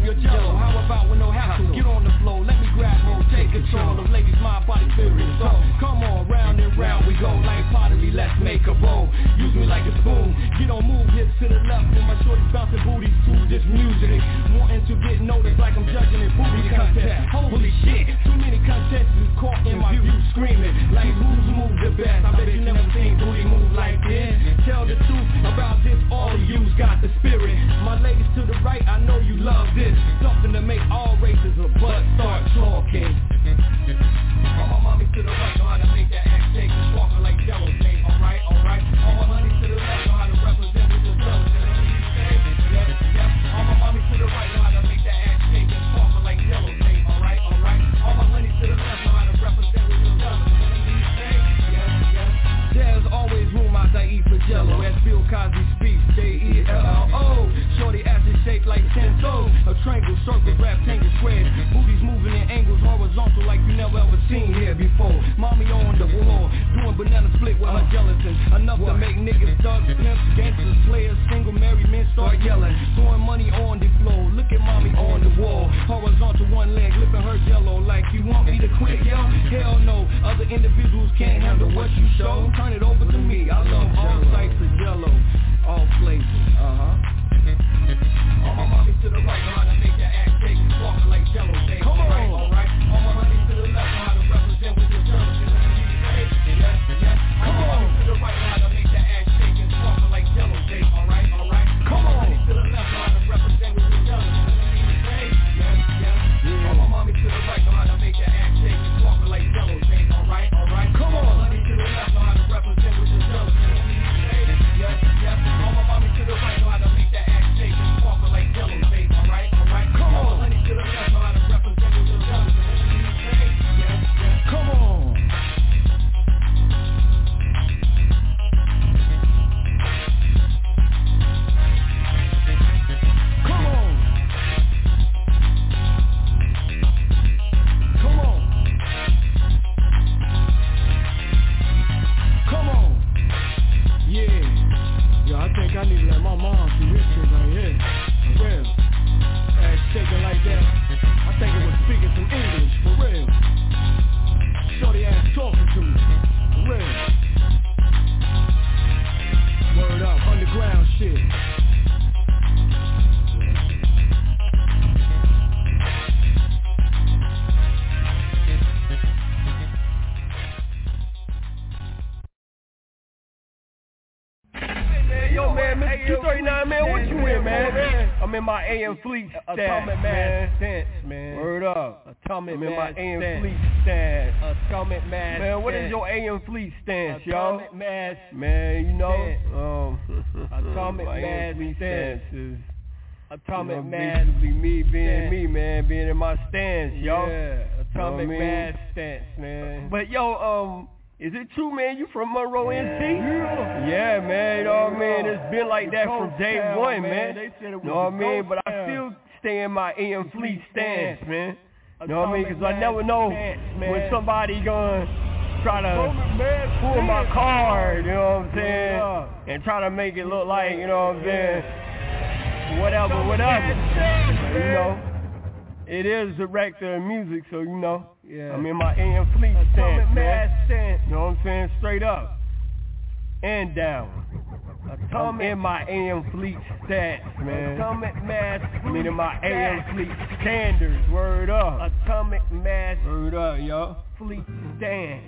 your jello. How about with no hassle? Get on the floor, let me grab hold, take control of ladies' mind, body, spirit, and soul. Come on, round and round we go, like pottery, let's make a bowl. Use me like a spoon, get on move, hips to the left, and my shorties bouncing booties to this music. Wanting to get noticed like I'm judging in booty contest. Holy shit, too many contestants caught in my view, screaming like who's moved the best. I bet you never seen booty move like this. Tell the truth about this, all of you's got the spirit. My ladies to the right, I know you love this. Something to make all races of butt start talking. All my mommy to the right know how to make that ass shake and sparkle like jello. Say, alright, alright. All my money to the left know how to represent with the jello. Yes, yes. All my mommy to the right know how to make that ass shake and sparkle like jello. Say, alright, alright. All my money to the left know how to represent with the jello. There's always room out to eat for jello. As Bill Cosby speaks, J-E-L-L-O. Shorty ass is shaped like 10 toes. A triangle, circle, rectangle, square. Booties moving in angles horizontal like you never ever seen here before. Mommy on the wall, doing banana split with her gelatin. Enough to make niggas, thugs, pimps, gangsters, players, single, married men start yelling. Throwing money on the floor, look at mommy on the wall. Horizontal one leg, lifting her jello like you want me to quit, yo? Hell no, other individuals can't handle what you show. Turn it over to me, I love all types of jello, all flavors, All my mommy to the right know how to make that ass shake and sparkle like jello. Say, come on, alright. All my money to the left know how to represent with your jello. Yes, yes. All my mommy to the right know how to make that ass shake and sparkle like jello. Say, alright, alright. Come on, money to the left know how to represent with your jello. Yes, yes. All my mommy to the right know how to make that ass shake and sparkle like jello. Say, alright, alright. Come on, money to the left know how to represent with your jello. Yes, yes. All my mommy to the right know how to make that ass shake and sparkle like jello. Say, alright, alright. Come on, honey to the left know how to represent with your jello. Yes, yes. Come on. Come on. Come on. Come on. Yeah. Yo, I think I need to let my mom see this shit right here. For real. Ass shaking like that. I think it was speaking some English. For real. Shorty ass talking to me. For real. Word up. Underground shit. Yo, man, Mr. 239, man, what you in, man? I'm in my AM Fleet stance, Atomic Mass stance, man. Word up. Atomic I'm in my AM Fleet stance. Atomic Mass man, what is your AM Fleet stance, y'all? Atomic Mass man, you know, Atomic Mass stance is Atomic Mass basically me being me, man, being in my stance, y'all. Yeah, Atomic Mass stance, man. But yo, is it true, man, you from Monroe, NC? Yeah, man, you know what I mean? It's been like that from day one, man. You know what I mean? But I still stay in my AM Fleet stance, man. You know what I mean? Because I never know when somebody gonna try to pull my card, you know what I'm saying? And try to make it look like, you know what I'm saying? Whatever. You know? It is director of music, so you know. Yeah. I'm in my AM Fleet stance, man. You know what I'm saying? Straight up. And down. I'm in my AM Fleet stance, man. Atomic Mass. I mean in my AM Fleet standards. Word up. Atomic Mass. Word up, yo. Fleet stance.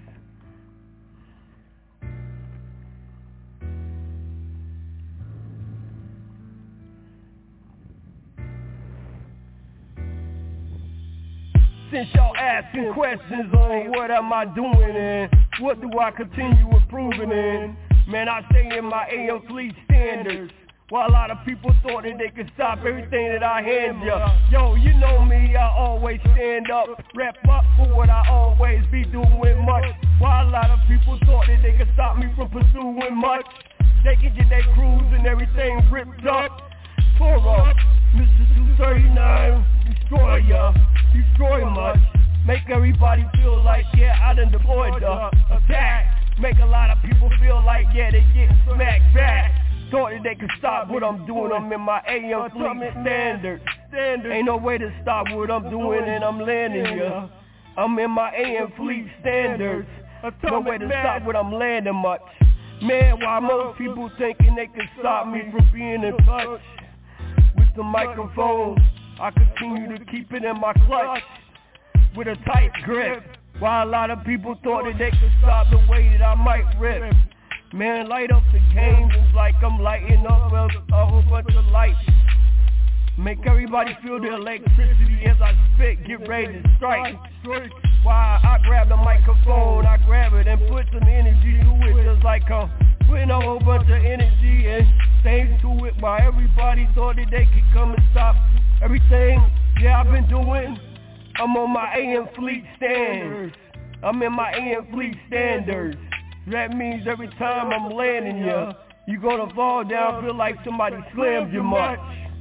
Since y'all asking questions on what am I doing and what do I continue improving in, man, I stay in my AM Fleet standards. While a lot of people thought that they could stop everything that I hand ya. Yo, you know me, I always stand up, rep up for what I always be doing much. While a lot of people thought that they could stop me from pursuing much, they can get their crews and everything ripped up. For up, Mr. 239, destroy ya, destroy much. Make everybody feel like, yeah, I done deployed the attack. Make a lot of people feel like, yeah, they get smacked back. Thought that they could stop what I'm doing, I'm in my AM Fleet standard. standards. Ain't no way to stop what I'm doing and I'm landing, ya. I'm in my AM Fleet standards. No way to stop what I'm landing much. Man, why most people thinking they can stop me from being in touch with the microphone? I continue to keep it in my clutch with a tight grip. While a lot of people thought that they could stop the way that I might rip. Man, light up the game just like I'm lighting up a whole bunch of lights. Make everybody feel the electricity as I spit, get ready to strike. While I grab the microphone, I grab it and put some energy to it, just like I'm putting a whole bunch of energy and things to it. While everybody thought that they could come and stop everything, yeah, I've been doing. I'm on my AM Fleet standards. I'm in my AM Fleet standards. That means every time I'm landing ya, you gonna fall down, feel like somebody slammed you much.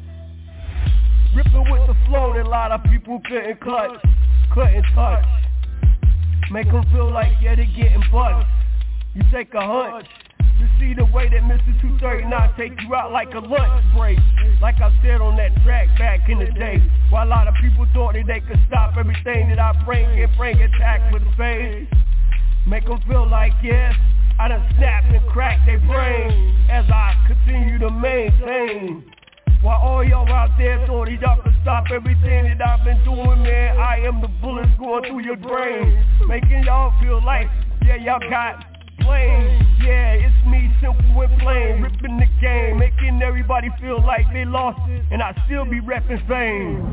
Ripping with the flow that a lot of people couldn't clutch, couldn't touch. Make them feel like, yeah, they getting bust. You take a hunch to see the way that Mr. 239 take you out like a lunch break. Like I said on that track back in the day, while a lot of people thought that they could stop everything that I bring and bring attack with phase. Make them feel like, yeah, I done snapped and cracked their brain as I continue to maintain. While all y'all out there thought y'all could stop everything that I've been doing, man, I am the bullets going through your brain, making y'all feel like, yeah, y'all got plain. Yeah, it's me, simple and plain, ripping the game, making everybody feel like they lost, and I still be repping fame.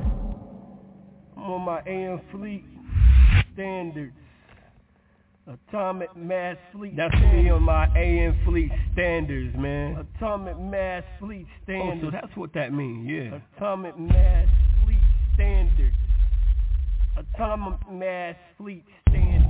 I'm on my AM Fleet standards. Atomic Mass Fleet. That's me on my AM Fleet standards, man. Atomic Mass Fleet standards. Oh, so that's what that means, yeah. Atomic Mass Fleet standards. Atomic Mass Fleet standards.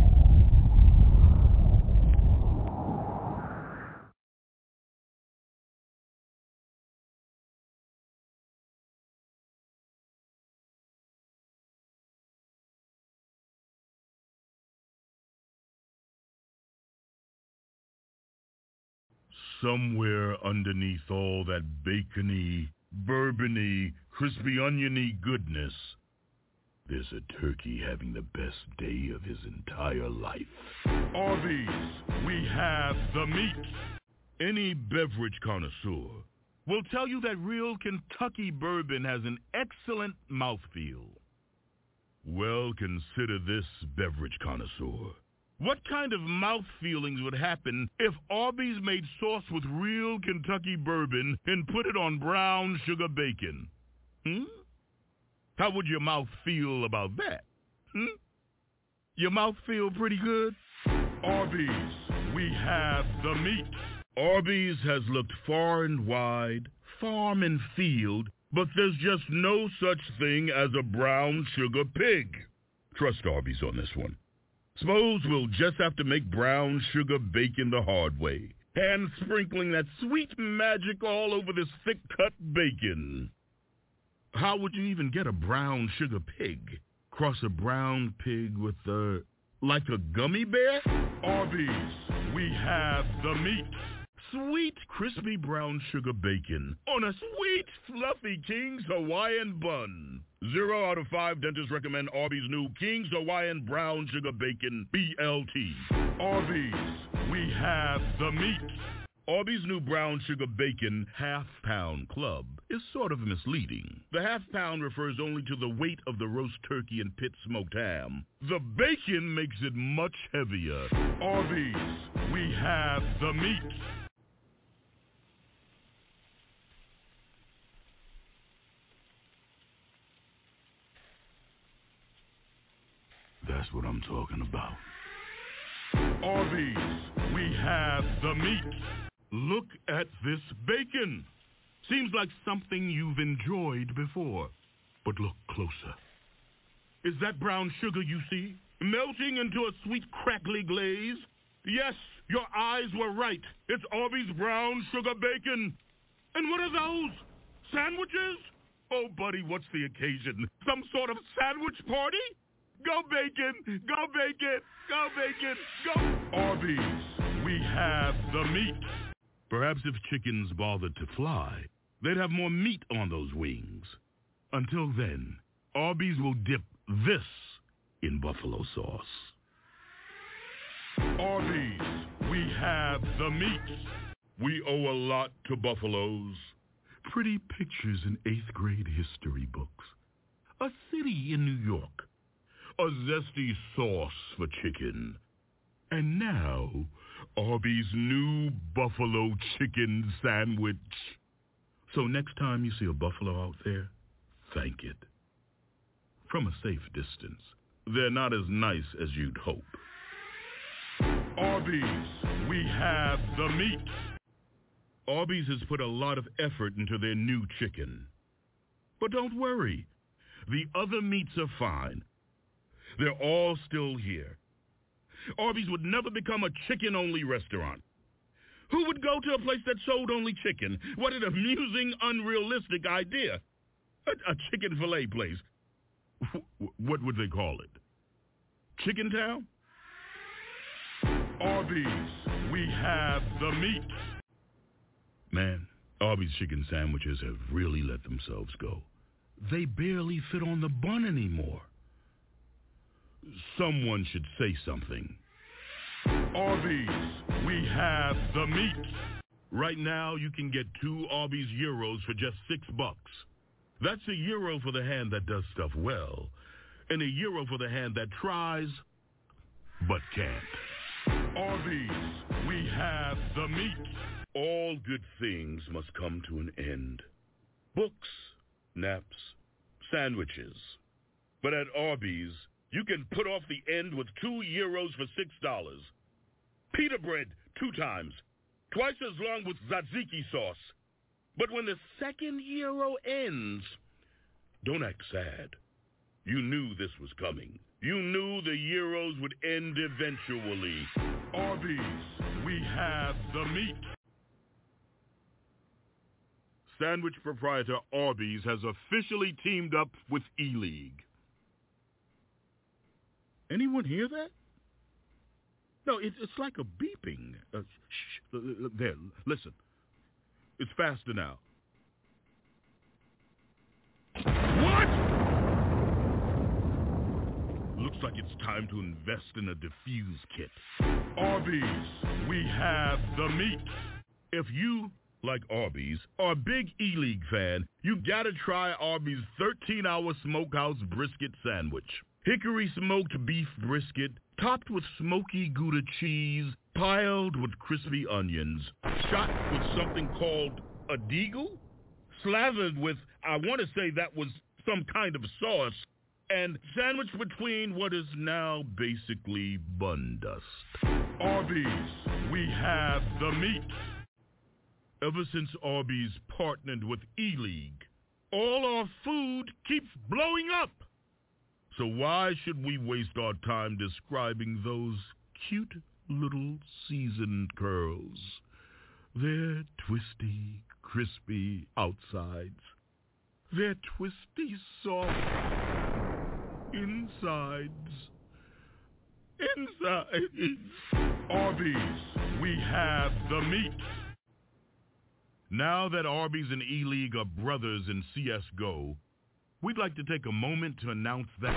Somewhere underneath all that bacony, bourbony, crispy oniony goodness, there's a turkey having the best day of his entire life. Arby's, we have the meat. Any beverage connoisseur will tell you that real Kentucky bourbon has an excellent mouthfeel. Well, consider this, beverage connoisseur. What kind of mouth feelings would happen if Arby's made sauce with real Kentucky bourbon and put it on brown sugar bacon? How would your mouth feel about that? Your mouth feel pretty good? Arby's, we have the meat. Arby's has looked far and wide, farm and field, but there's just no such thing as a brown sugar pig. Trust Arby's on this one. Suppose we'll just have to make brown sugar bacon the hard way, hand sprinkling that sweet magic all over this thick-cut bacon. How would you even get a brown sugar pig? Cross a brown pig with like a gummy bear? Arby's, we have the meat. Sweet, crispy brown sugar bacon on a sweet, fluffy King's Hawaiian bun. 0 out of 5 dentists recommend Arby's new King's Hawaiian Brown Sugar Bacon, BLT. Arby's, we have the meat. Arby's new brown sugar bacon half-pound club is sort of misleading. The half-pound refers only to the weight of the roast turkey and pit smoked ham. The bacon makes it much heavier. Arby's, we have the meat. That's what I'm talking about. Arby's, we have the meat. Look at this bacon. Seems like something you've enjoyed before. But look closer. Is that brown sugar you see? Melting into a sweet crackly glaze? Yes, your eyes were right. It's Arby's brown sugar bacon. And what are those? Sandwiches? Oh, buddy, what's the occasion? Some sort of sandwich party? Go bacon! Go bacon! Go bacon! Go! Arby's, we have the meat. Perhaps if chickens bothered to fly, they'd have more meat on those wings. Until then, Arby's will dip this in buffalo sauce. Arby's, we have the meat. We owe a lot to buffaloes. Pretty pictures in 8th grade history books. A city in New York. A zesty sauce for chicken. And now, Arby's new buffalo chicken sandwich. So next time you see a buffalo out there, thank it. From a safe distance. They're not as nice as you'd hope. Arby's, we have the meat. Arby's has put a lot of effort into their new chicken. But don't worry. The other meats are fine. They're all still here. Arby's would never become a chicken-only restaurant. Who would go to a place that sold only chicken? What an amusing, unrealistic idea. A chicken fillet place. What would they call it? Chicken Town? Arby's, we have the meat. Man, Arby's chicken sandwiches have really let themselves go. They barely fit on the bun anymore. Someone should say something. Arby's, we have the meat. Right now, you can get 2 Arby's Euros for just $6. That's a euro for the hand that does stuff well, and a euro for the hand that tries, but can't. Arby's, we have the meat. All good things must come to an end. Books, naps, sandwiches. But at Arby's, you can put off the end with 2 euros for $6. Pita bread 2 times, twice as long with tzatziki sauce. But when the second euro ends, don't act sad. You knew this was coming. You knew the euros would end eventually. Arby's, we have the meat. Sandwich proprietor Arby's has officially teamed up with E-League. Anyone hear that? No, it's like a beeping. There, listen. It's faster now. What? Looks like it's time to invest in a diffuse kit. Arby's, we have the meat. If you, like Arby's, are a big E-League fan, you gotta try Arby's 13-hour smokehouse brisket sandwich. Hickory smoked beef brisket, topped with smoky Gouda cheese, piled with crispy onions, shot with something called a deagle, slathered with, I want to say that was some kind of sauce, and sandwiched between what is now basically bun dust. Arby's, we have the meat. Ever since Arby's partnered with E-League, all our food keeps blowing up. So why should we waste our time describing those cute little seasoned curls? Their twisty, crispy outsides. Their twisty, soft insides. Arby's, we have the meat. Now that Arby's and E-League are brothers in CSGO, we'd like to take a moment to announce that...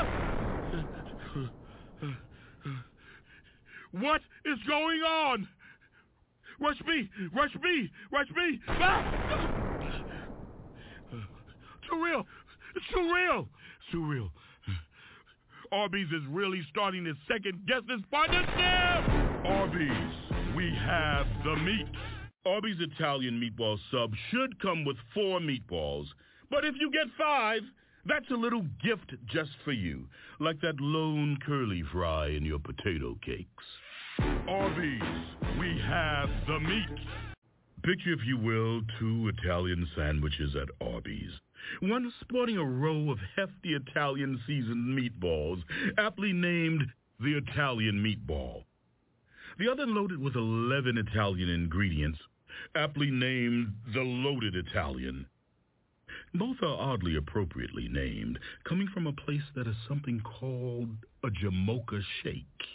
What is going on? Rush B! Rush B! Rush B! Too real! It's too real! It's too real. Arby's is really starting to second-guess this partnership! Arby's, we have the meat. Arby's Italian meatball sub should come with 4 meatballs. But if you get 5, that's a little gift just for you, like that lone curly fry in your potato cakes. Arby's, we have the meat. Picture, if you will, 2 Italian sandwiches at Arby's. One sporting a row of hefty Italian seasoned meatballs, aptly named the Italian meatball. The other loaded with 11 Italian ingredients, aptly named the loaded Italian. Both are oddly appropriately named, coming from a place that is something called a Jamocha shake.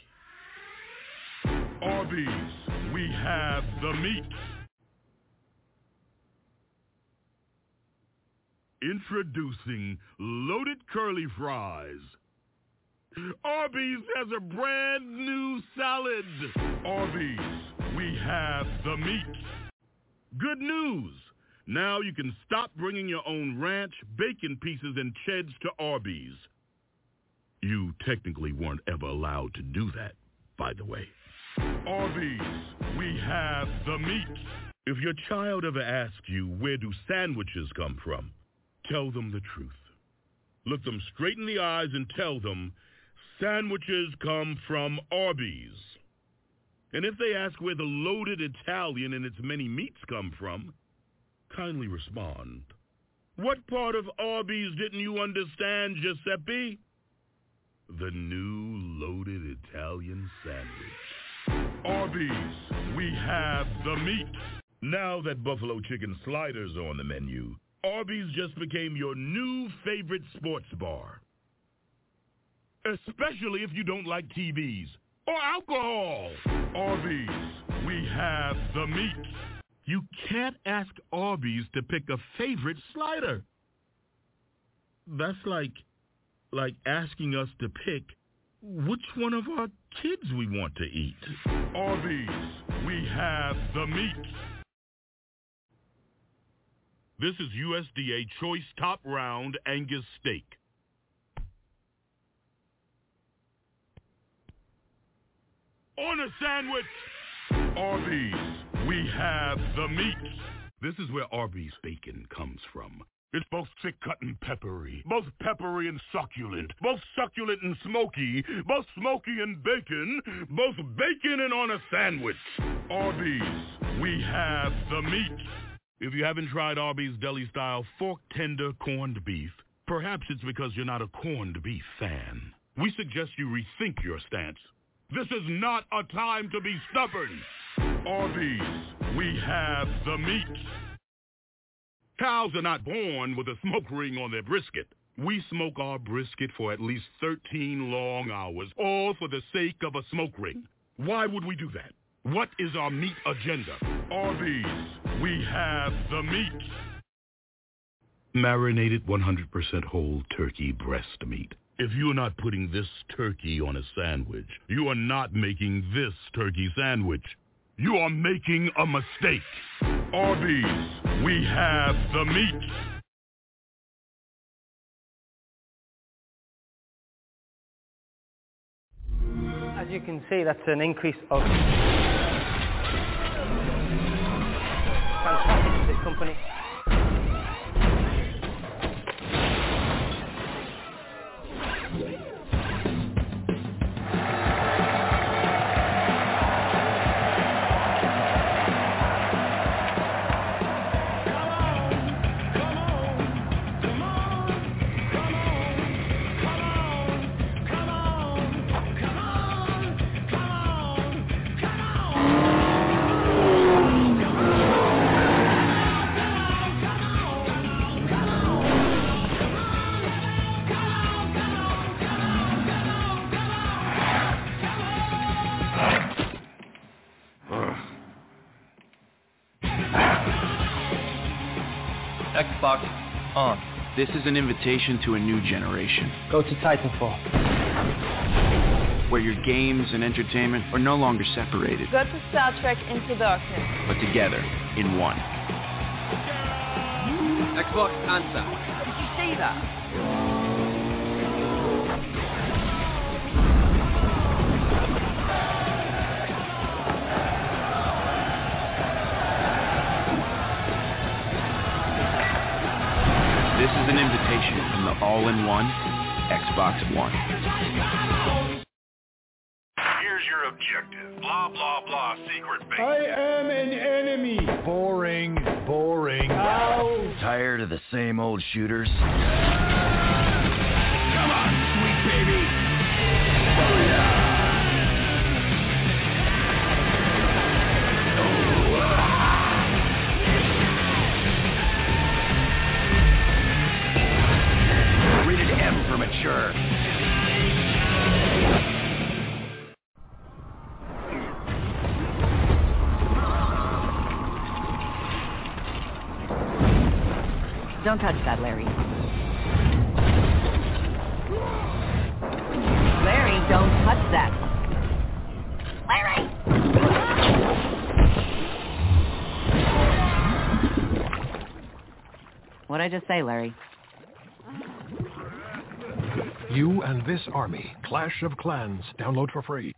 Arby's, we have the meat. Introducing loaded curly fries. Arby's has a brand new salad. Arby's, we have the meat. Good news. Now you can stop bringing your own ranch, bacon pieces, and cheds to Arby's. You technically weren't ever allowed to do that, by the way. Arby's, we have the meat. If your child ever asks you, where do sandwiches come from? Tell them the truth. Look them straight in the eyes and tell them, sandwiches come from Arby's. And if they ask where the loaded Italian and its many meats come from, kindly respond, what part of Arby's didn't you understand, Giuseppe? The new loaded Italian sandwich. Arby's, we have the meat. Now that buffalo chicken sliders are on the menu, Arby's just became your new favorite sports bar. Especially if you don't like TVs or alcohol. Arby's, we have the meat. You can't ask Arby's to pick a favorite slider. That's like asking us to pick which one of our kids we want to eat. Arby's, we have the meat. This is USDA Choice Top Round Angus Steak. On a sandwich! Arby's, we have the meat. This is where Arby's bacon comes from. It's both thick-cut and peppery, both peppery and succulent, both succulent and smoky, both smoky and bacon, both bacon and on a sandwich. Arby's, we have the meat. If you haven't tried Arby's deli-style fork-tender corned beef, perhaps it's because you're not a corned beef fan. We suggest you rethink your stance. This is not a time to be stubborn. Arby's, we have the meat. Cows are not born with a smoke ring on their brisket. We smoke our brisket for at least 13 long hours, all for the sake of a smoke ring. Why would we do that? What is our meat agenda? Arby's, we have the meat. Marinated 100% whole turkey breast meat. If you are not putting this turkey on a sandwich, you are not making this turkey sandwich. You are making a mistake. Arby's, we have the meat.
As you can see, that's an increase of fantastic for this company.
Xbox on. This is an invitation to a new generation.
Go to Titanfall,
where your games and entertainment are no longer separated,
Go to Star Trek Into Darkness.
but together in one. Xbox answer.
Did you see that?
This is an invitation from the all-in-one Xbox One.
Here's your objective. Blah, blah, blah, secret base.
I am an enemy.
Boring.
Ow.
Tired of the same old shooters?
Come on, sweet baby.
Rated M for mature.
Don't touch that, Larry. Larry, don't touch that. Larry! What'd I just say, Larry?
You and This Army, Clash of Clans. Download for free.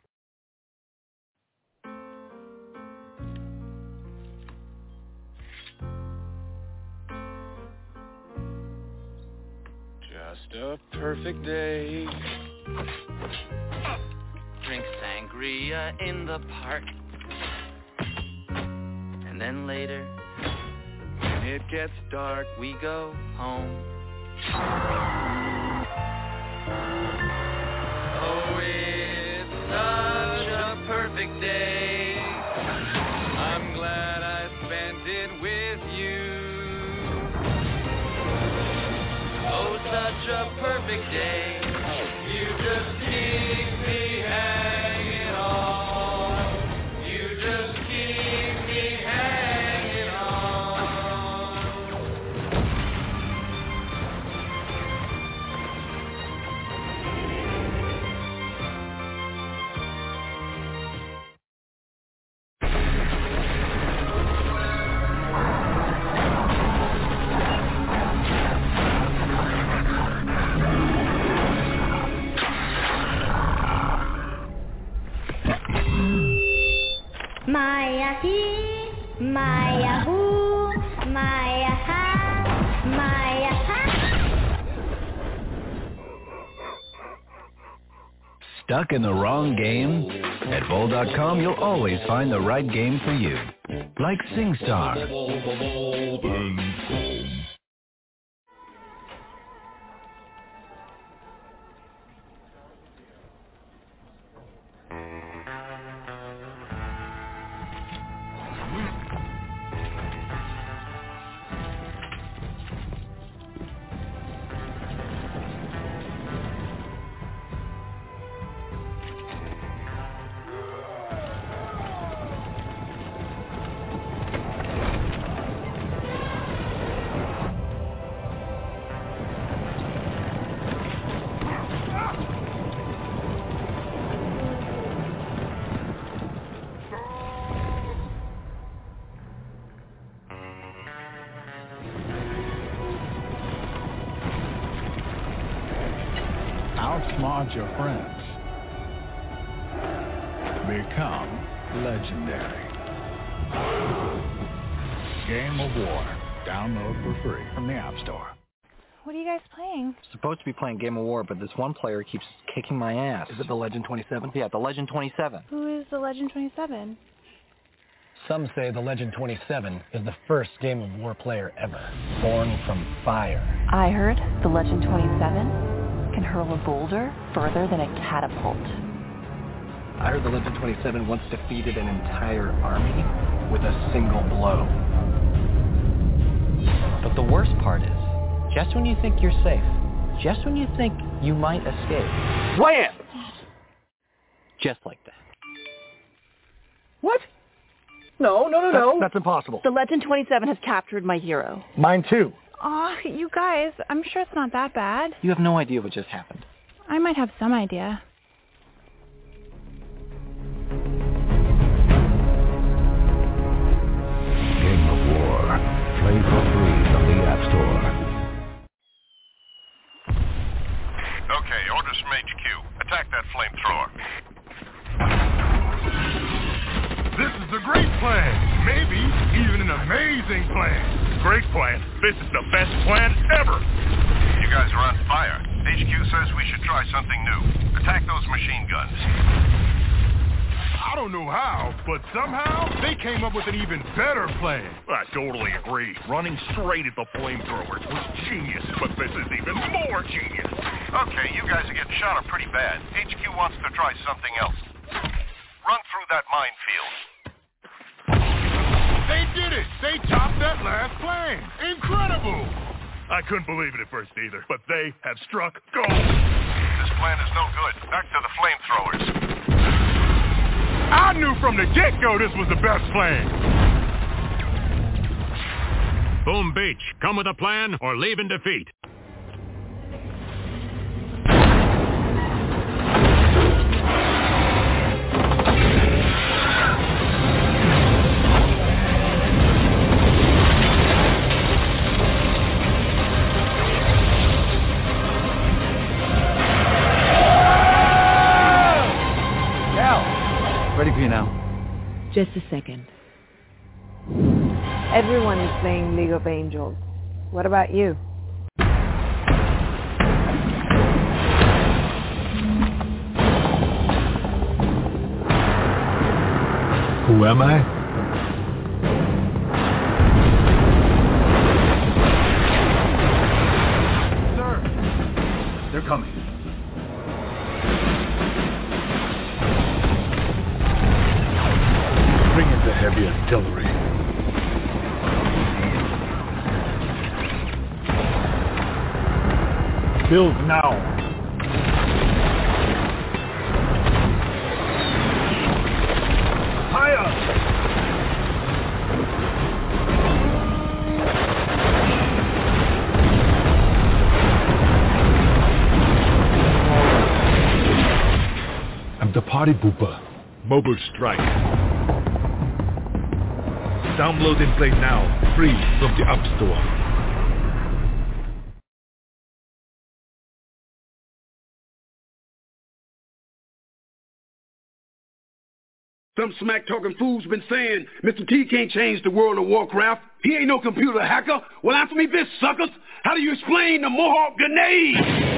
Just a perfect day.
Drink sangria in the park. And then later, when it gets dark, we go home. Oh, it's such a perfect day. I'm glad I spent it with you. Oh, such a perfect day. You just keep me hanging on. You just keep me hanging on.
Maya he, Maya who, Maya ha, Maya ha.
Stuck in the wrong game? At Bowl.com, you'll always find the right game for you. Like SingStar.
Outsmart your friends. Become legendary. Game of War. Download for free from the App Store.
What are you guys playing?
Supposed to be playing Game of War, but this one player keeps kicking my ass. Is it the Legend 27? Yeah, the Legend 27.
Who is the Legend 27?
Some say the Legend 27 is the first Game of War player ever, born from fire.
I heard the Legend 27 can hurl a boulder further than a catapult.
I heard the Legend 27 once defeated an entire army with a single blow. But the worst part is, just when you think you're safe, just when you think you might escape, wham! Just like that. What? No. That's impossible.
The Legend 27 has captured my hero.
Mine too.
Aw, you guys, I'm sure it's not that bad.
You have no idea what just happened.
I might have some idea.
Game of War. Play for free from the App Store.
Okay, orders from HQ. Attack that flamethrower.
This is a great plan. Maybe even an amazing plan. Great plan. This is the best plan ever.
You guys are on fire. HQ says we should try something new. Attack those machine guns.
I don't know how, but somehow they came up with an even better plan. I totally agree. Running straight at the flamethrowers was genius, but this is even more genius.
Okay, you guys are getting shot up pretty bad. HQ wants to try something else. Run through that minefield.
They did it! They topped that last plan! Incredible! I couldn't believe it at first either, but they have struck gold.
This plan is no good. Back to the flamethrowers.
I knew from the get-go this was the best plan.
Boom Beach, come with a plan or leave in defeat.
Ready for you now.
Just a second. Everyone is playing League of Angels. What about you?
Who am I?
Sir! They're coming.
Bring in the heavy artillery. Build now. Higher! I'm the party pooper. Mobile strike. Download and play now, free from the App Store.
Some smack-talking fool's been saying Mr. T can't change the world of Warcraft. He ain't no computer hacker. Well, answer me this, suckers. How do you explain the Mohawk grenade?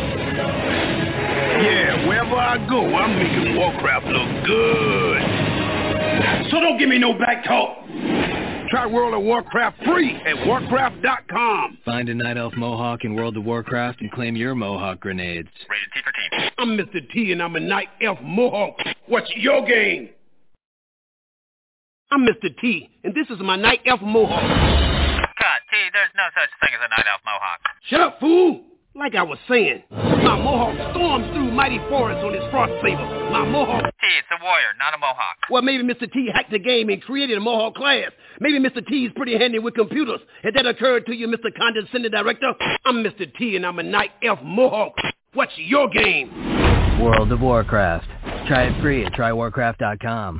Yeah, wherever I go, I'm making Warcraft look good. So don't give me no back talk. Try World of Warcraft free at Warcraft.com.
Find a Night Elf Mohawk in World of Warcraft and claim your Mohawk grenades.
Rated T for Teen. I'm Mr. T and I'm a Night Elf Mohawk. What's your game? I'm Mr. T, and this is my Night Elf Mohawk.
Cut, T, there's no such thing as a Night Elf Mohawk.
Shut up, fool! Like I was saying, my Mohawk storms through mighty forests on his frost saber. My Mohawk...
T, it's a warrior, not a Mohawk.
Well, maybe Mr. T hacked the game and created a Mohawk class. Maybe Mr. T is pretty handy with computers. Has that occurred to you, Mr. Condescending Director? I'm Mr. T, and I'm a Night Elf Mohawk. What's your game?
World of Warcraft. Try it free at trywarcraft.com.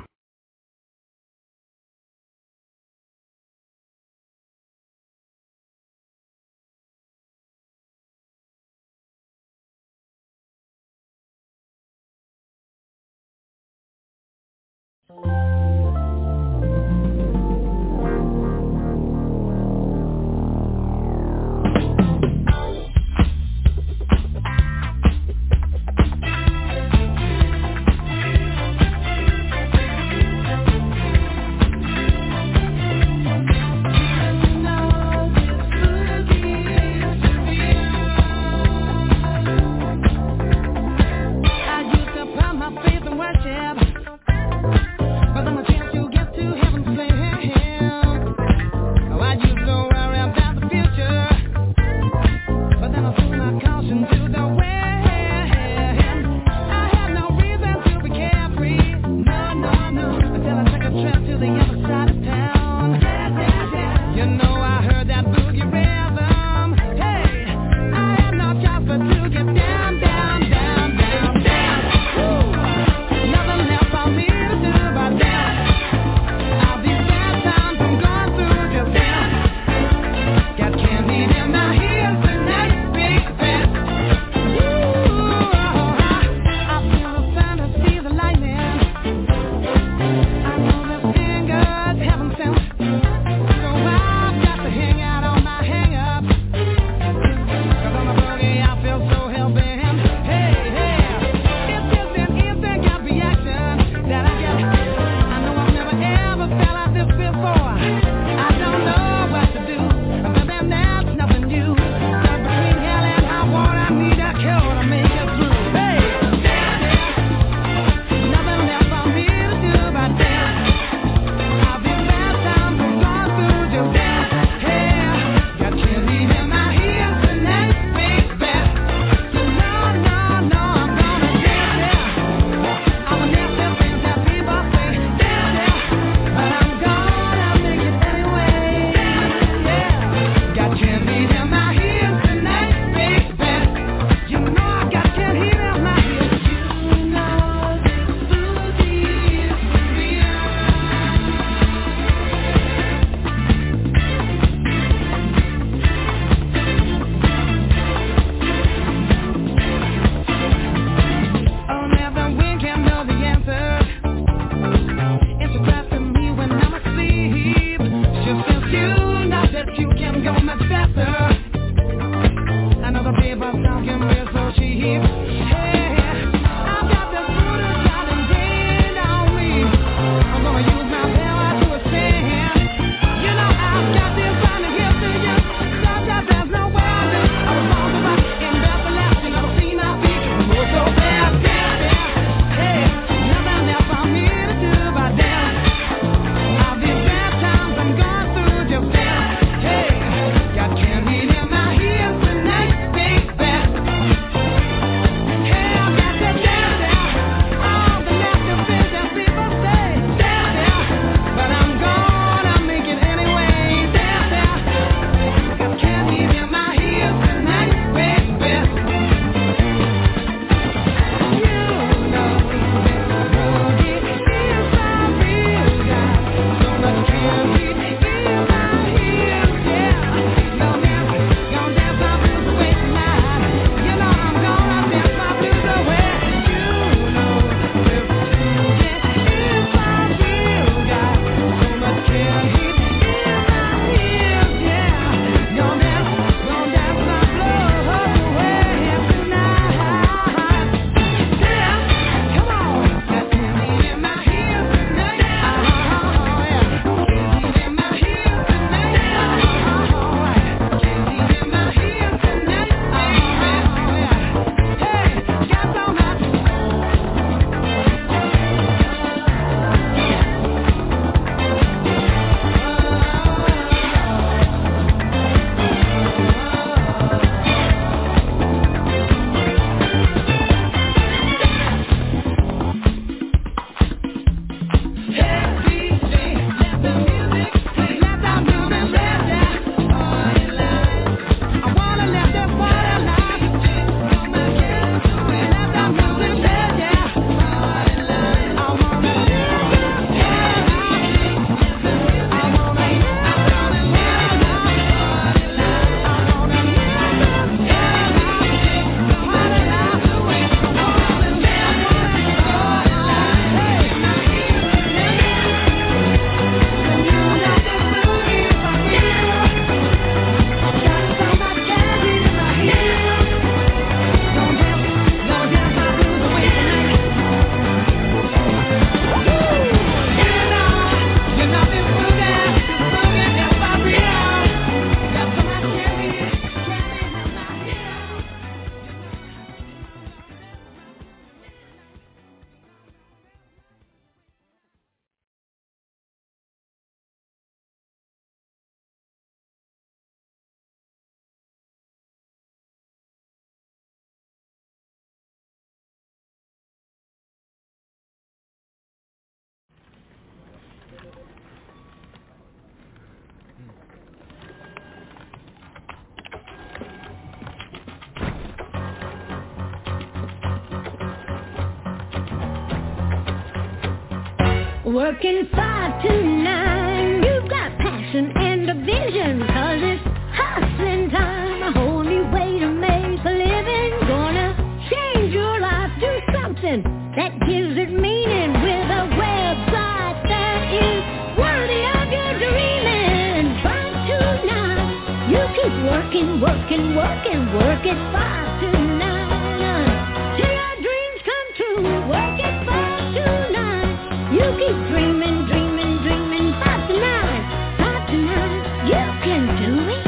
working 5 to 9. You've got passion and a vision, 'cause it's hustling time. A whole new way to make a living. Gonna change your life, do something that gives it meaning with a website that is worthy of your dreaming. 5 to 9. You keep working, working, working, work it 5 to 9. Till your dreams come true. Work it 5 to 9. You keep dreaming, dreaming, dreaming. 5 to 9. 5 to 9. You can do it.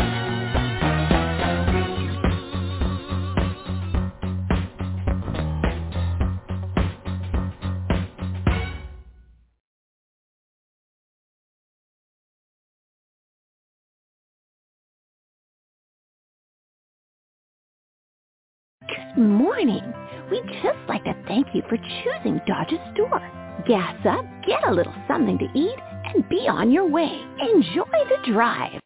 Good morning. We'd just like to thank you for choosing Dodge's store. Gas up, get a little something to eat, and be on your way. Enjoy the drive.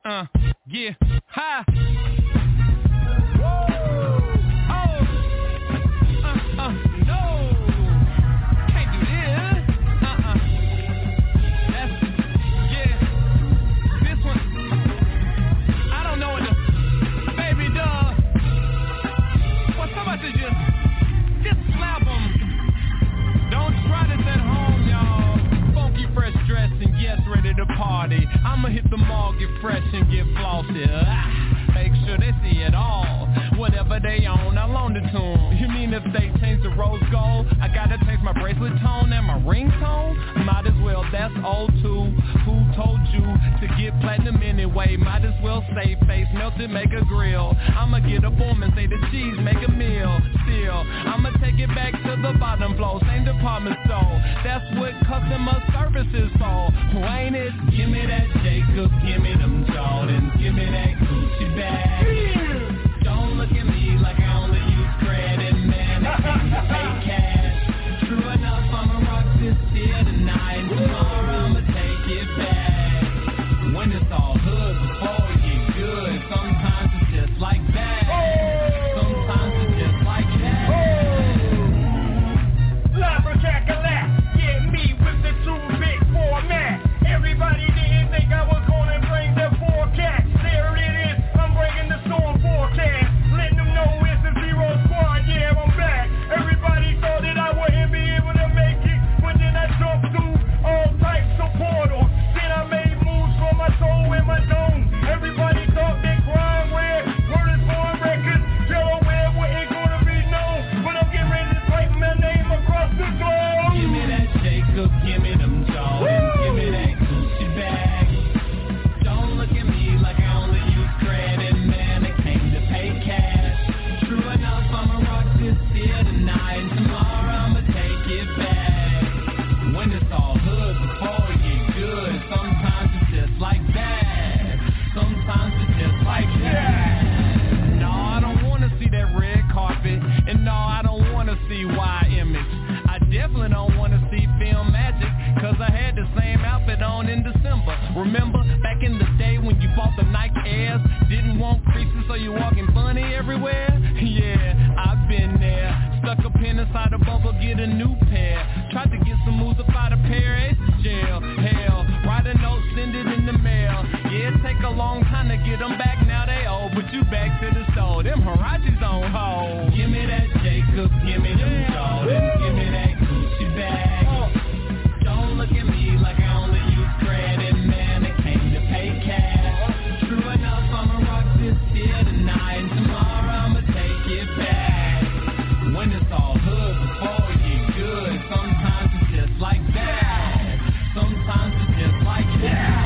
Yeah, hi. No. Can't do this. That's, yeah. This one, I don't know what the baby does. Well, somebody just slap them. Don't try this at home, y'all. Funky fresh dress and yes, ready to party. I'ma hit the mall, get fresh and get flossy. Make sure they see it all. Whatever they own, I'll loan it to them. You mean if they change the rose gold, I gotta change my bracelet tone and my ringtone? Might as well, that's old too. Who told you to get platinum anyway? Might as well say face melted, make a grill. I'ma get a boom and say the cheese, make a meal. Still, I'ma take it back to the bottom floor, same department store. That's what customer service is for. Who ain't it? Give me that Jacobs, give me them Jordans, give me that Gucci bag. Don't look at me like I only use credit, man. I came to pay cash. True enough, I'ma rock this here tonight. Tomorrow I'ma take it back. When it's all hood before it get good, sometimes it's just like that. Sometimes it's just like that.
Labracacalac, yeah, me with the too big format. Everybody didn't think I was gonna bring the forecast. There it is, I'm bringing the storm forecast. Letting them know it's a zero squad, yeah, I'm back. Everybody thought that I wouldn't be able to make it, but then I jumped through all types of portals. Then I made moves for my soul and my dome. Everybody thought that crime where word is born records. Delaware wasn't gonna be known, but I'm getting ready to type my name across the globe.
Give me that Jacob, give me them Jordans, give me that Gucci bag. Don't look at me like I only use credit, man. I came to pay cash. True enough, I'ma rock this here tonight. Tomorrow I'ma take it back. When it's all hood before it get good, sometimes it's just like that. Sometimes it's just like that. No, I don't wanna see that red carpet, and no, I don't wanna see Y image. I definitely don't wanna see film magic, cause I had the same outfit on in December. Remember back in the day when you bought the Nike Airs, didn't want creases so you walking funny everywhere? Yeah, I've been there. Stuck a pin inside a bubble, get a new pair. Tried to get some moves up out of Paris jail. Hell, write a note, send it in the mail. Yeah, it take a long time to get them back, now they old, but you back to the store. Them Harachis on hold. Give me that Jacobs, give me them Jordans, give me that Gucci bag. Don't look at me like I only use credit, man. I came to pay cash. True enough, I'ma rock this here tonight. Tomorrow I'ma take it back. When it's all hood before it get good, sometimes it's just like that. Sometimes it's just like that.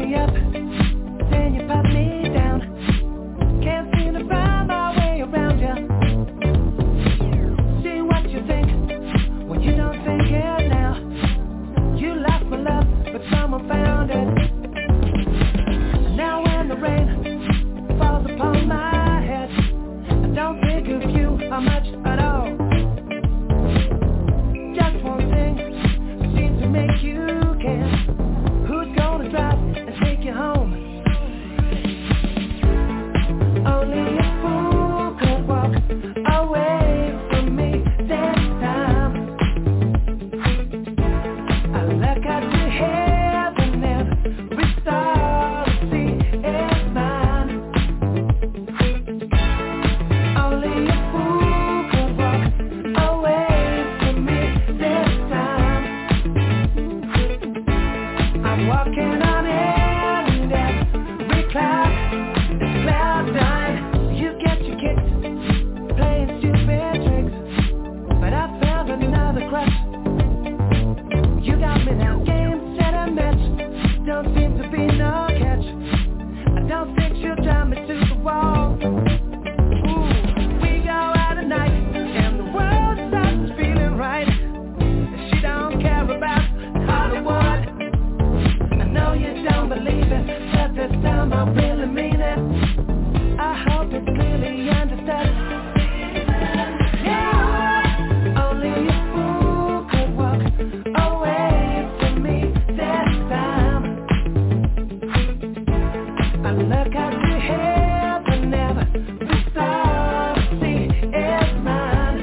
me up, then you put me down. Can't seem to find my way around you. See what you think when you don't think it now. You lost my love, but someone found it. Now when the rain falls upon my head, I don't think of you much at all. Just one thing seems to make you care. Who's gonna drive and take you home? Only a fool could walk away from me this time. I look out to heaven, every star I see is mine. Only a fool could walk away from me this time. I'm walking on air and every cloud is cloud nine. You get your kicks, playing stupid tricks, but I found another crush. You got me now, game, set, and match. Don't seem to be no catch. I don't think she'll drive me to the wall. Ooh, we go out at night, and the world starts feeling right. She don't care about Hollywood. I know you don't believe it, but this time I really mean it. I hope it's clearly understood. Yeah, only a fool could walk away from me this time. I look out to heaven, every star I see is mine.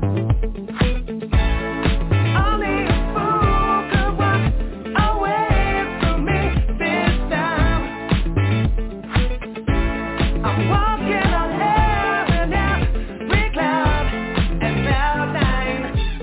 Only a fool could walk away from me this time. I'm walking on air and every cloud and cloud nine.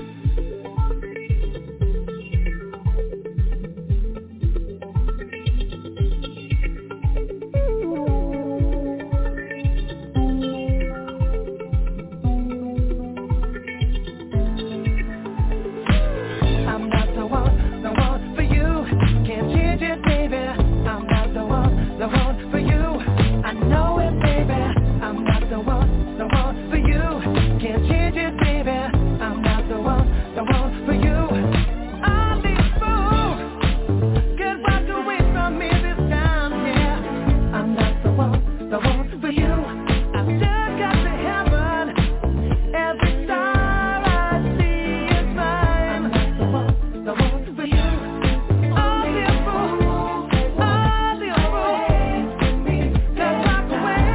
I'm not the one for you. Can't change it, baby. I'm not the one for you. I know it, baby. I'm not the one for you. Can't change it, baby. I'm not the one for you. I'm the fool. Could walk away from me this time, yeah. I'm not the one for you. I've still got to heaven. Every star I see is mine. I'm not the one for you. I'm the fool. I'm the fool. Just walk away.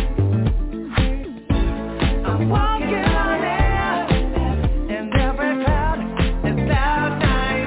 I'm walking on air, and every cloud is cloud nine.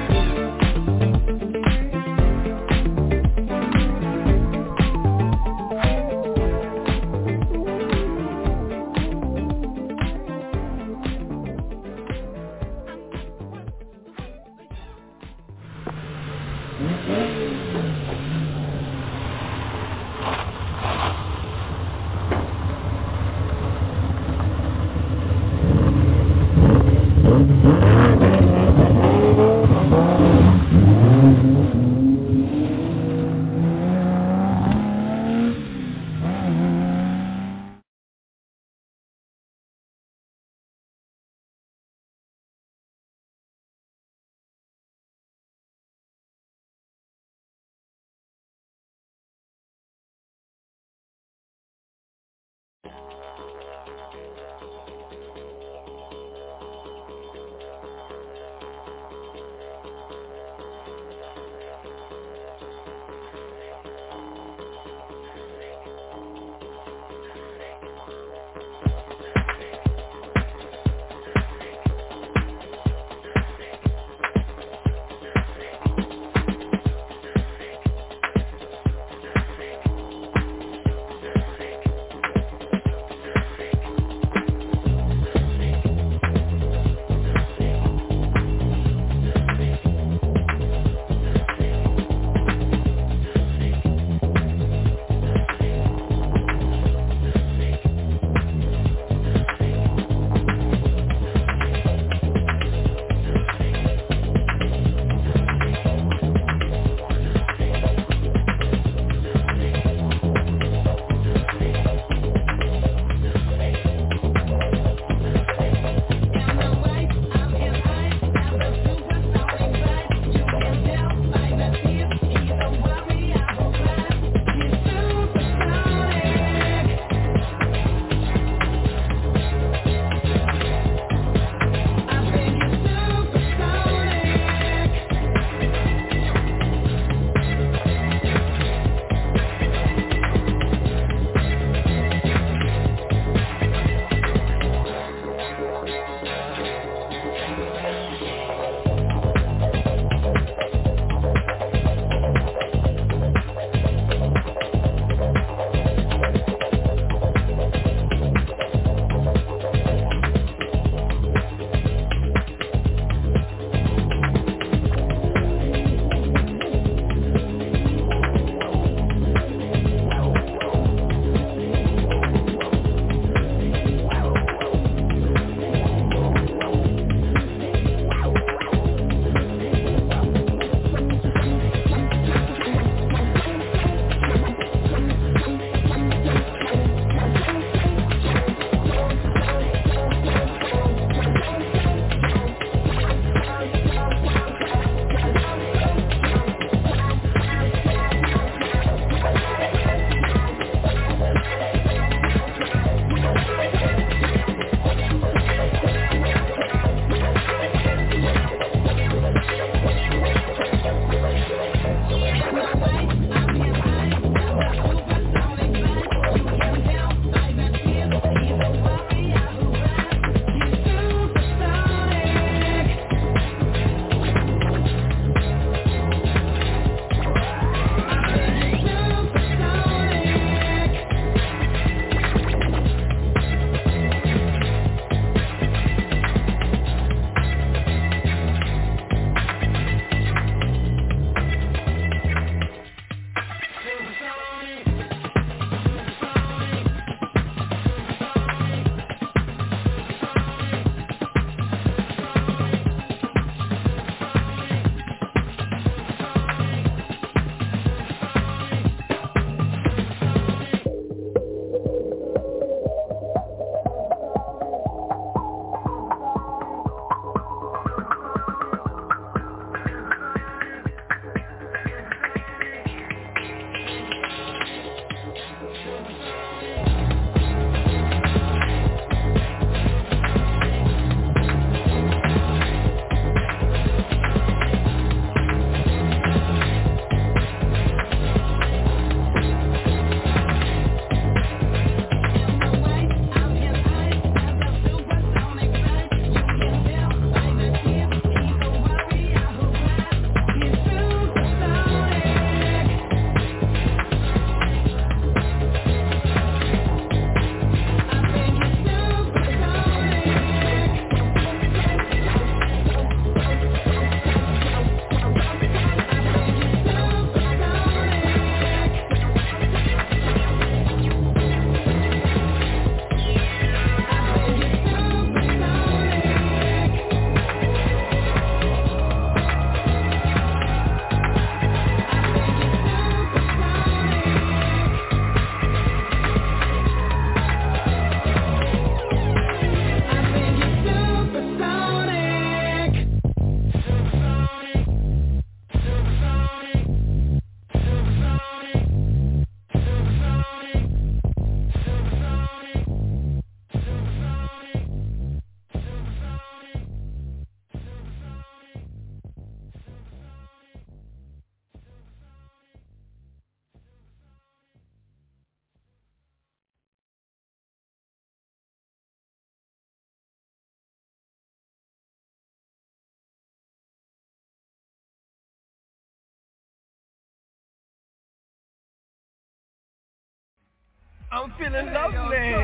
I'm feeling lovely.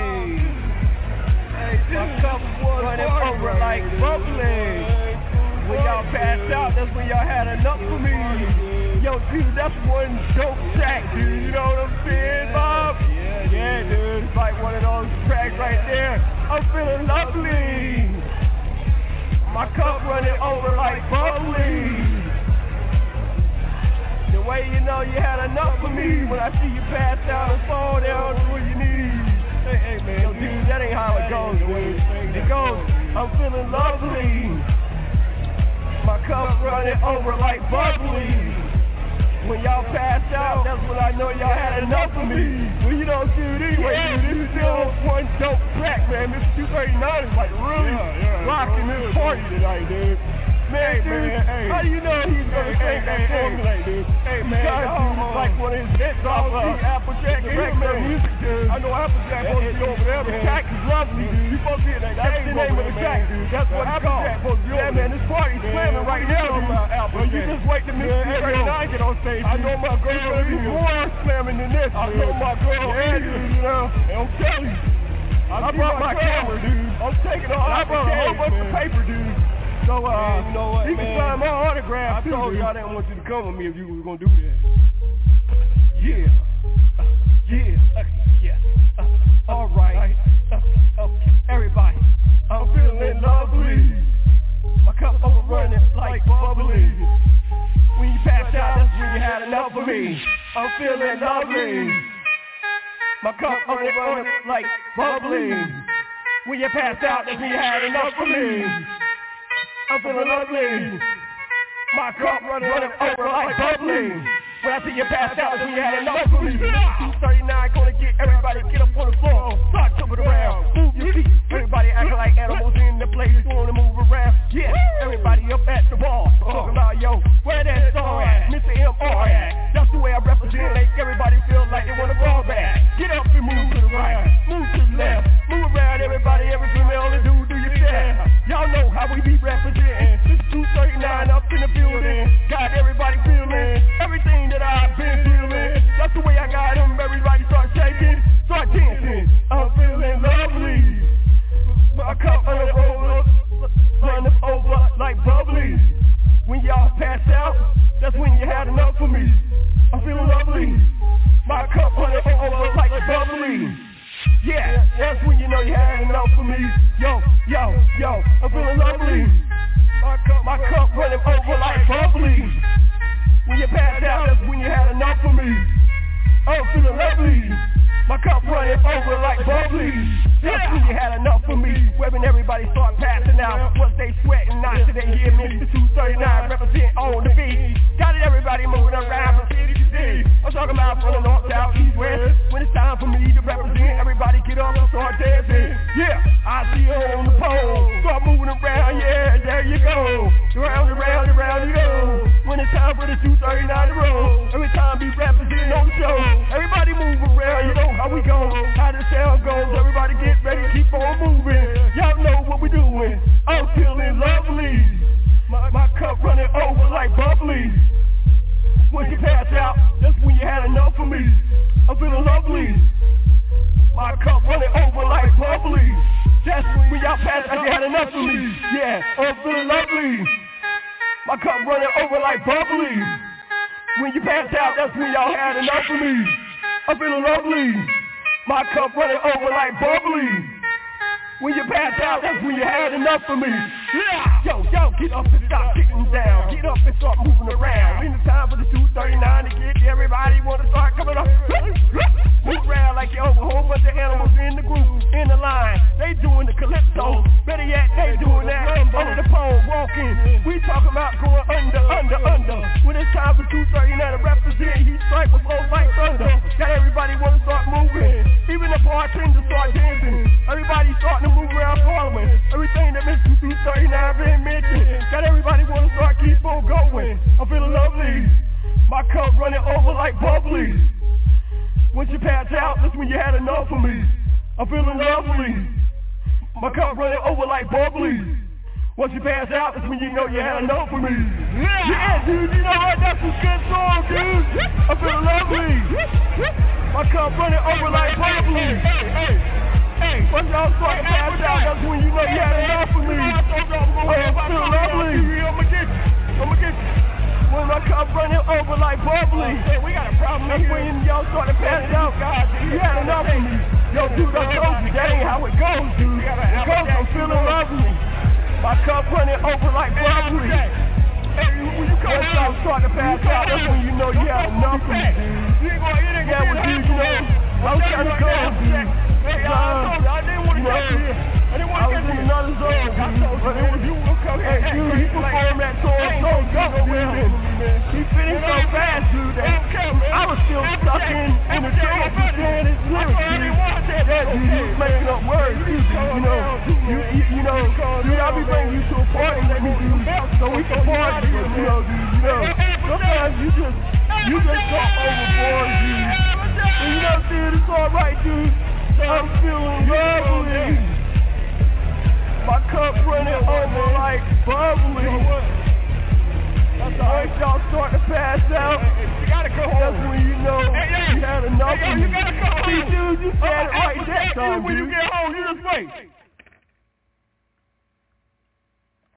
My cup running over like bubbly. When y'all passed out, that's when y'all had enough for me. Yo, dude, that's one dope track, dude. You know what I'm saying, Bob? Yeah, dude. It's like one of those tracks right there. I'm feeling lovely. My cup running over like bubbly. The way you know you had enough for me when I see you pass out and fall down to where you need. Hey, man, yo, dude, that ain't how it goes, dude. It goes, I'm feeling lovely. My cup running over like bubbly. When y'all passed out, that's when I know y'all had enough of me. Well, you know, dude, anyway, dude, this is still one dope track, man. Mr. 239 is like really rocking this party tonight, dude. Man, dude, how do you know he's gonna sing that song tonight, dude? Hey, man, it's like one of his hits off Applejack Director Music, dude. I know Applejack supposed to be over there. The track is lovely, dude. You supposed to hear that. That's the name of the track, dude. That's what Applejack supposed to be over. Yeah, man, this party's slamming right now, dude. Well, you just wait to Mr. 239 get on stage. I know my girl is more slamming than this. I know my girl is, you know. I'm telling you. I brought my camera, dude. I'm taking all I brought a whole bunch of paper, dude. So, you know what, you can sign my autograph, too. I told you I didn't want you to come with me if you was going to do that. Yeah. All right. Everybody, I'm feeling lovely. My cup overrunning like bubbly. When you passed out, that's when you had enough of me. I'm feeling lovely. My cup overrunning like bubbly. When you passed out, that's when you had enough of me. I'm feeling lovely. My cup running over like bubbly. When I see you passed out, when you had enough of me. 239 gonna get everybody get up on the floor. Start jumping around, move your feet. Everybody acting like animals in the place, wanna move around. Yeah, everybody up at the ball. Talking about, yo, where that song at? Mr. MR at. That's the way I represent. Make everybody feel like they wanna ball back. Get up and move to the right, move to the left. Move around, everybody, every female and do your step. Y'all know how we be representing. This 239 up in the building. Got everybody feeling everything that I've been feeling. That's the way I got them. Everybody start shaking, start dancing. I'm feeling lovely. My cup running over like bubbly. When y'all passed out, that's when you had enough of me. I'm feeling lovely. My cup running over like bubbly. Yeah, that's when you know you had enough of me. Yo, I'm feeling lovely. My cup running over like bubbly. When you passed out, that's when you had enough of me. I'm feeling lovely. My cup running over like bubbly. That's when you had enough of me. When everybody start passing out, was they sweating? Not today. Hear me, 239 represent on the beat. Got it, everybody moving around from city to city. I'm talking about from the north, south, east, west. When it's time for me to represent, everybody get up and start dancing. Yeah, I see you on the pole. Start moving around, yeah, there you go. Round and round and round you go. When it's time for the 239 to roll. Every time we represent on the show. Everybody move around, you know how we go. How the sound goes, everybody get ready, keep on moving. Y'all know what we doing. I'm feeling lovely. My cup running over like bubbly. When you pass out, that's when you had enough of me. I'm feeling lovely. My cup running over like bubbly. That's when y'all passed out, you had enough of me. Yeah, I'm feeling lovely. My cup running over like bubbly. When you passed out, that's when y'all had enough of me. I'm feeling lovely. My cup running over like bubbly. When you passed out, that's when you had enough of me. Yeah. Yo, get up and stop getting down. Get up and start moving around. When it's time for the 239 to get everybody wanna start coming up. Move around like you over a whole bunch of animals in the group, in the line. They doing the calypso. Better yet, they doing that under the pole, walking. We talking about going under. When it's time for 239 to represent, he strike with flows like thunder. Got everybody wanna start moving. Even the bartenders start dancing. Everybody starting to move around following everything that Mr. 239 been mentioned. Got everybody wanna start keep on going. I'm feeling lovely. My cup running over like bubbly. Once you pass out, that's when you had enough of me. I'm feeling lovely. My cup running over like bubbly. Once you pass out, that's when you know you had enough of me. Yeah, dude, you know what? That's a good song, dude. I'm feeling lovely. My My cup running over like bubbly. Once y'all start to pass out, that's when you know you had enough of me. Oh, it's still lovely. I'ma get you. When my cup running over like bubbly. We got a problem. That's when y'all start to pass out. You had enough of me. Yo, dude, I told you, that ain't how it goes, dude. It goes, I'm feeling lovely. My cup running over like bubbly. Once y'all start to pass out, that's when you know you had enough of me, dude. Yeah, well, dude, you know, I was trying to go, dude. I was in another zone, dude. But it was you. Hey, dude, he performed that tour so good, dude. He finished so fast, dude, that I was still stuck in the trance, saying it's good, dude. Yeah, dude, you was making up words, dude. You know, dude, I'll be bringing you to a party with me, dude, so we can party, but you know, sometimes you just go overboard, dude. And you know, dude, it's alright, dude. I'm feeling lovely. My cup running over like bubbly. Once y'all start to pass out, that's when you know you had enough of me. See, dude, you said it right there, dude. When you get home, you just wait.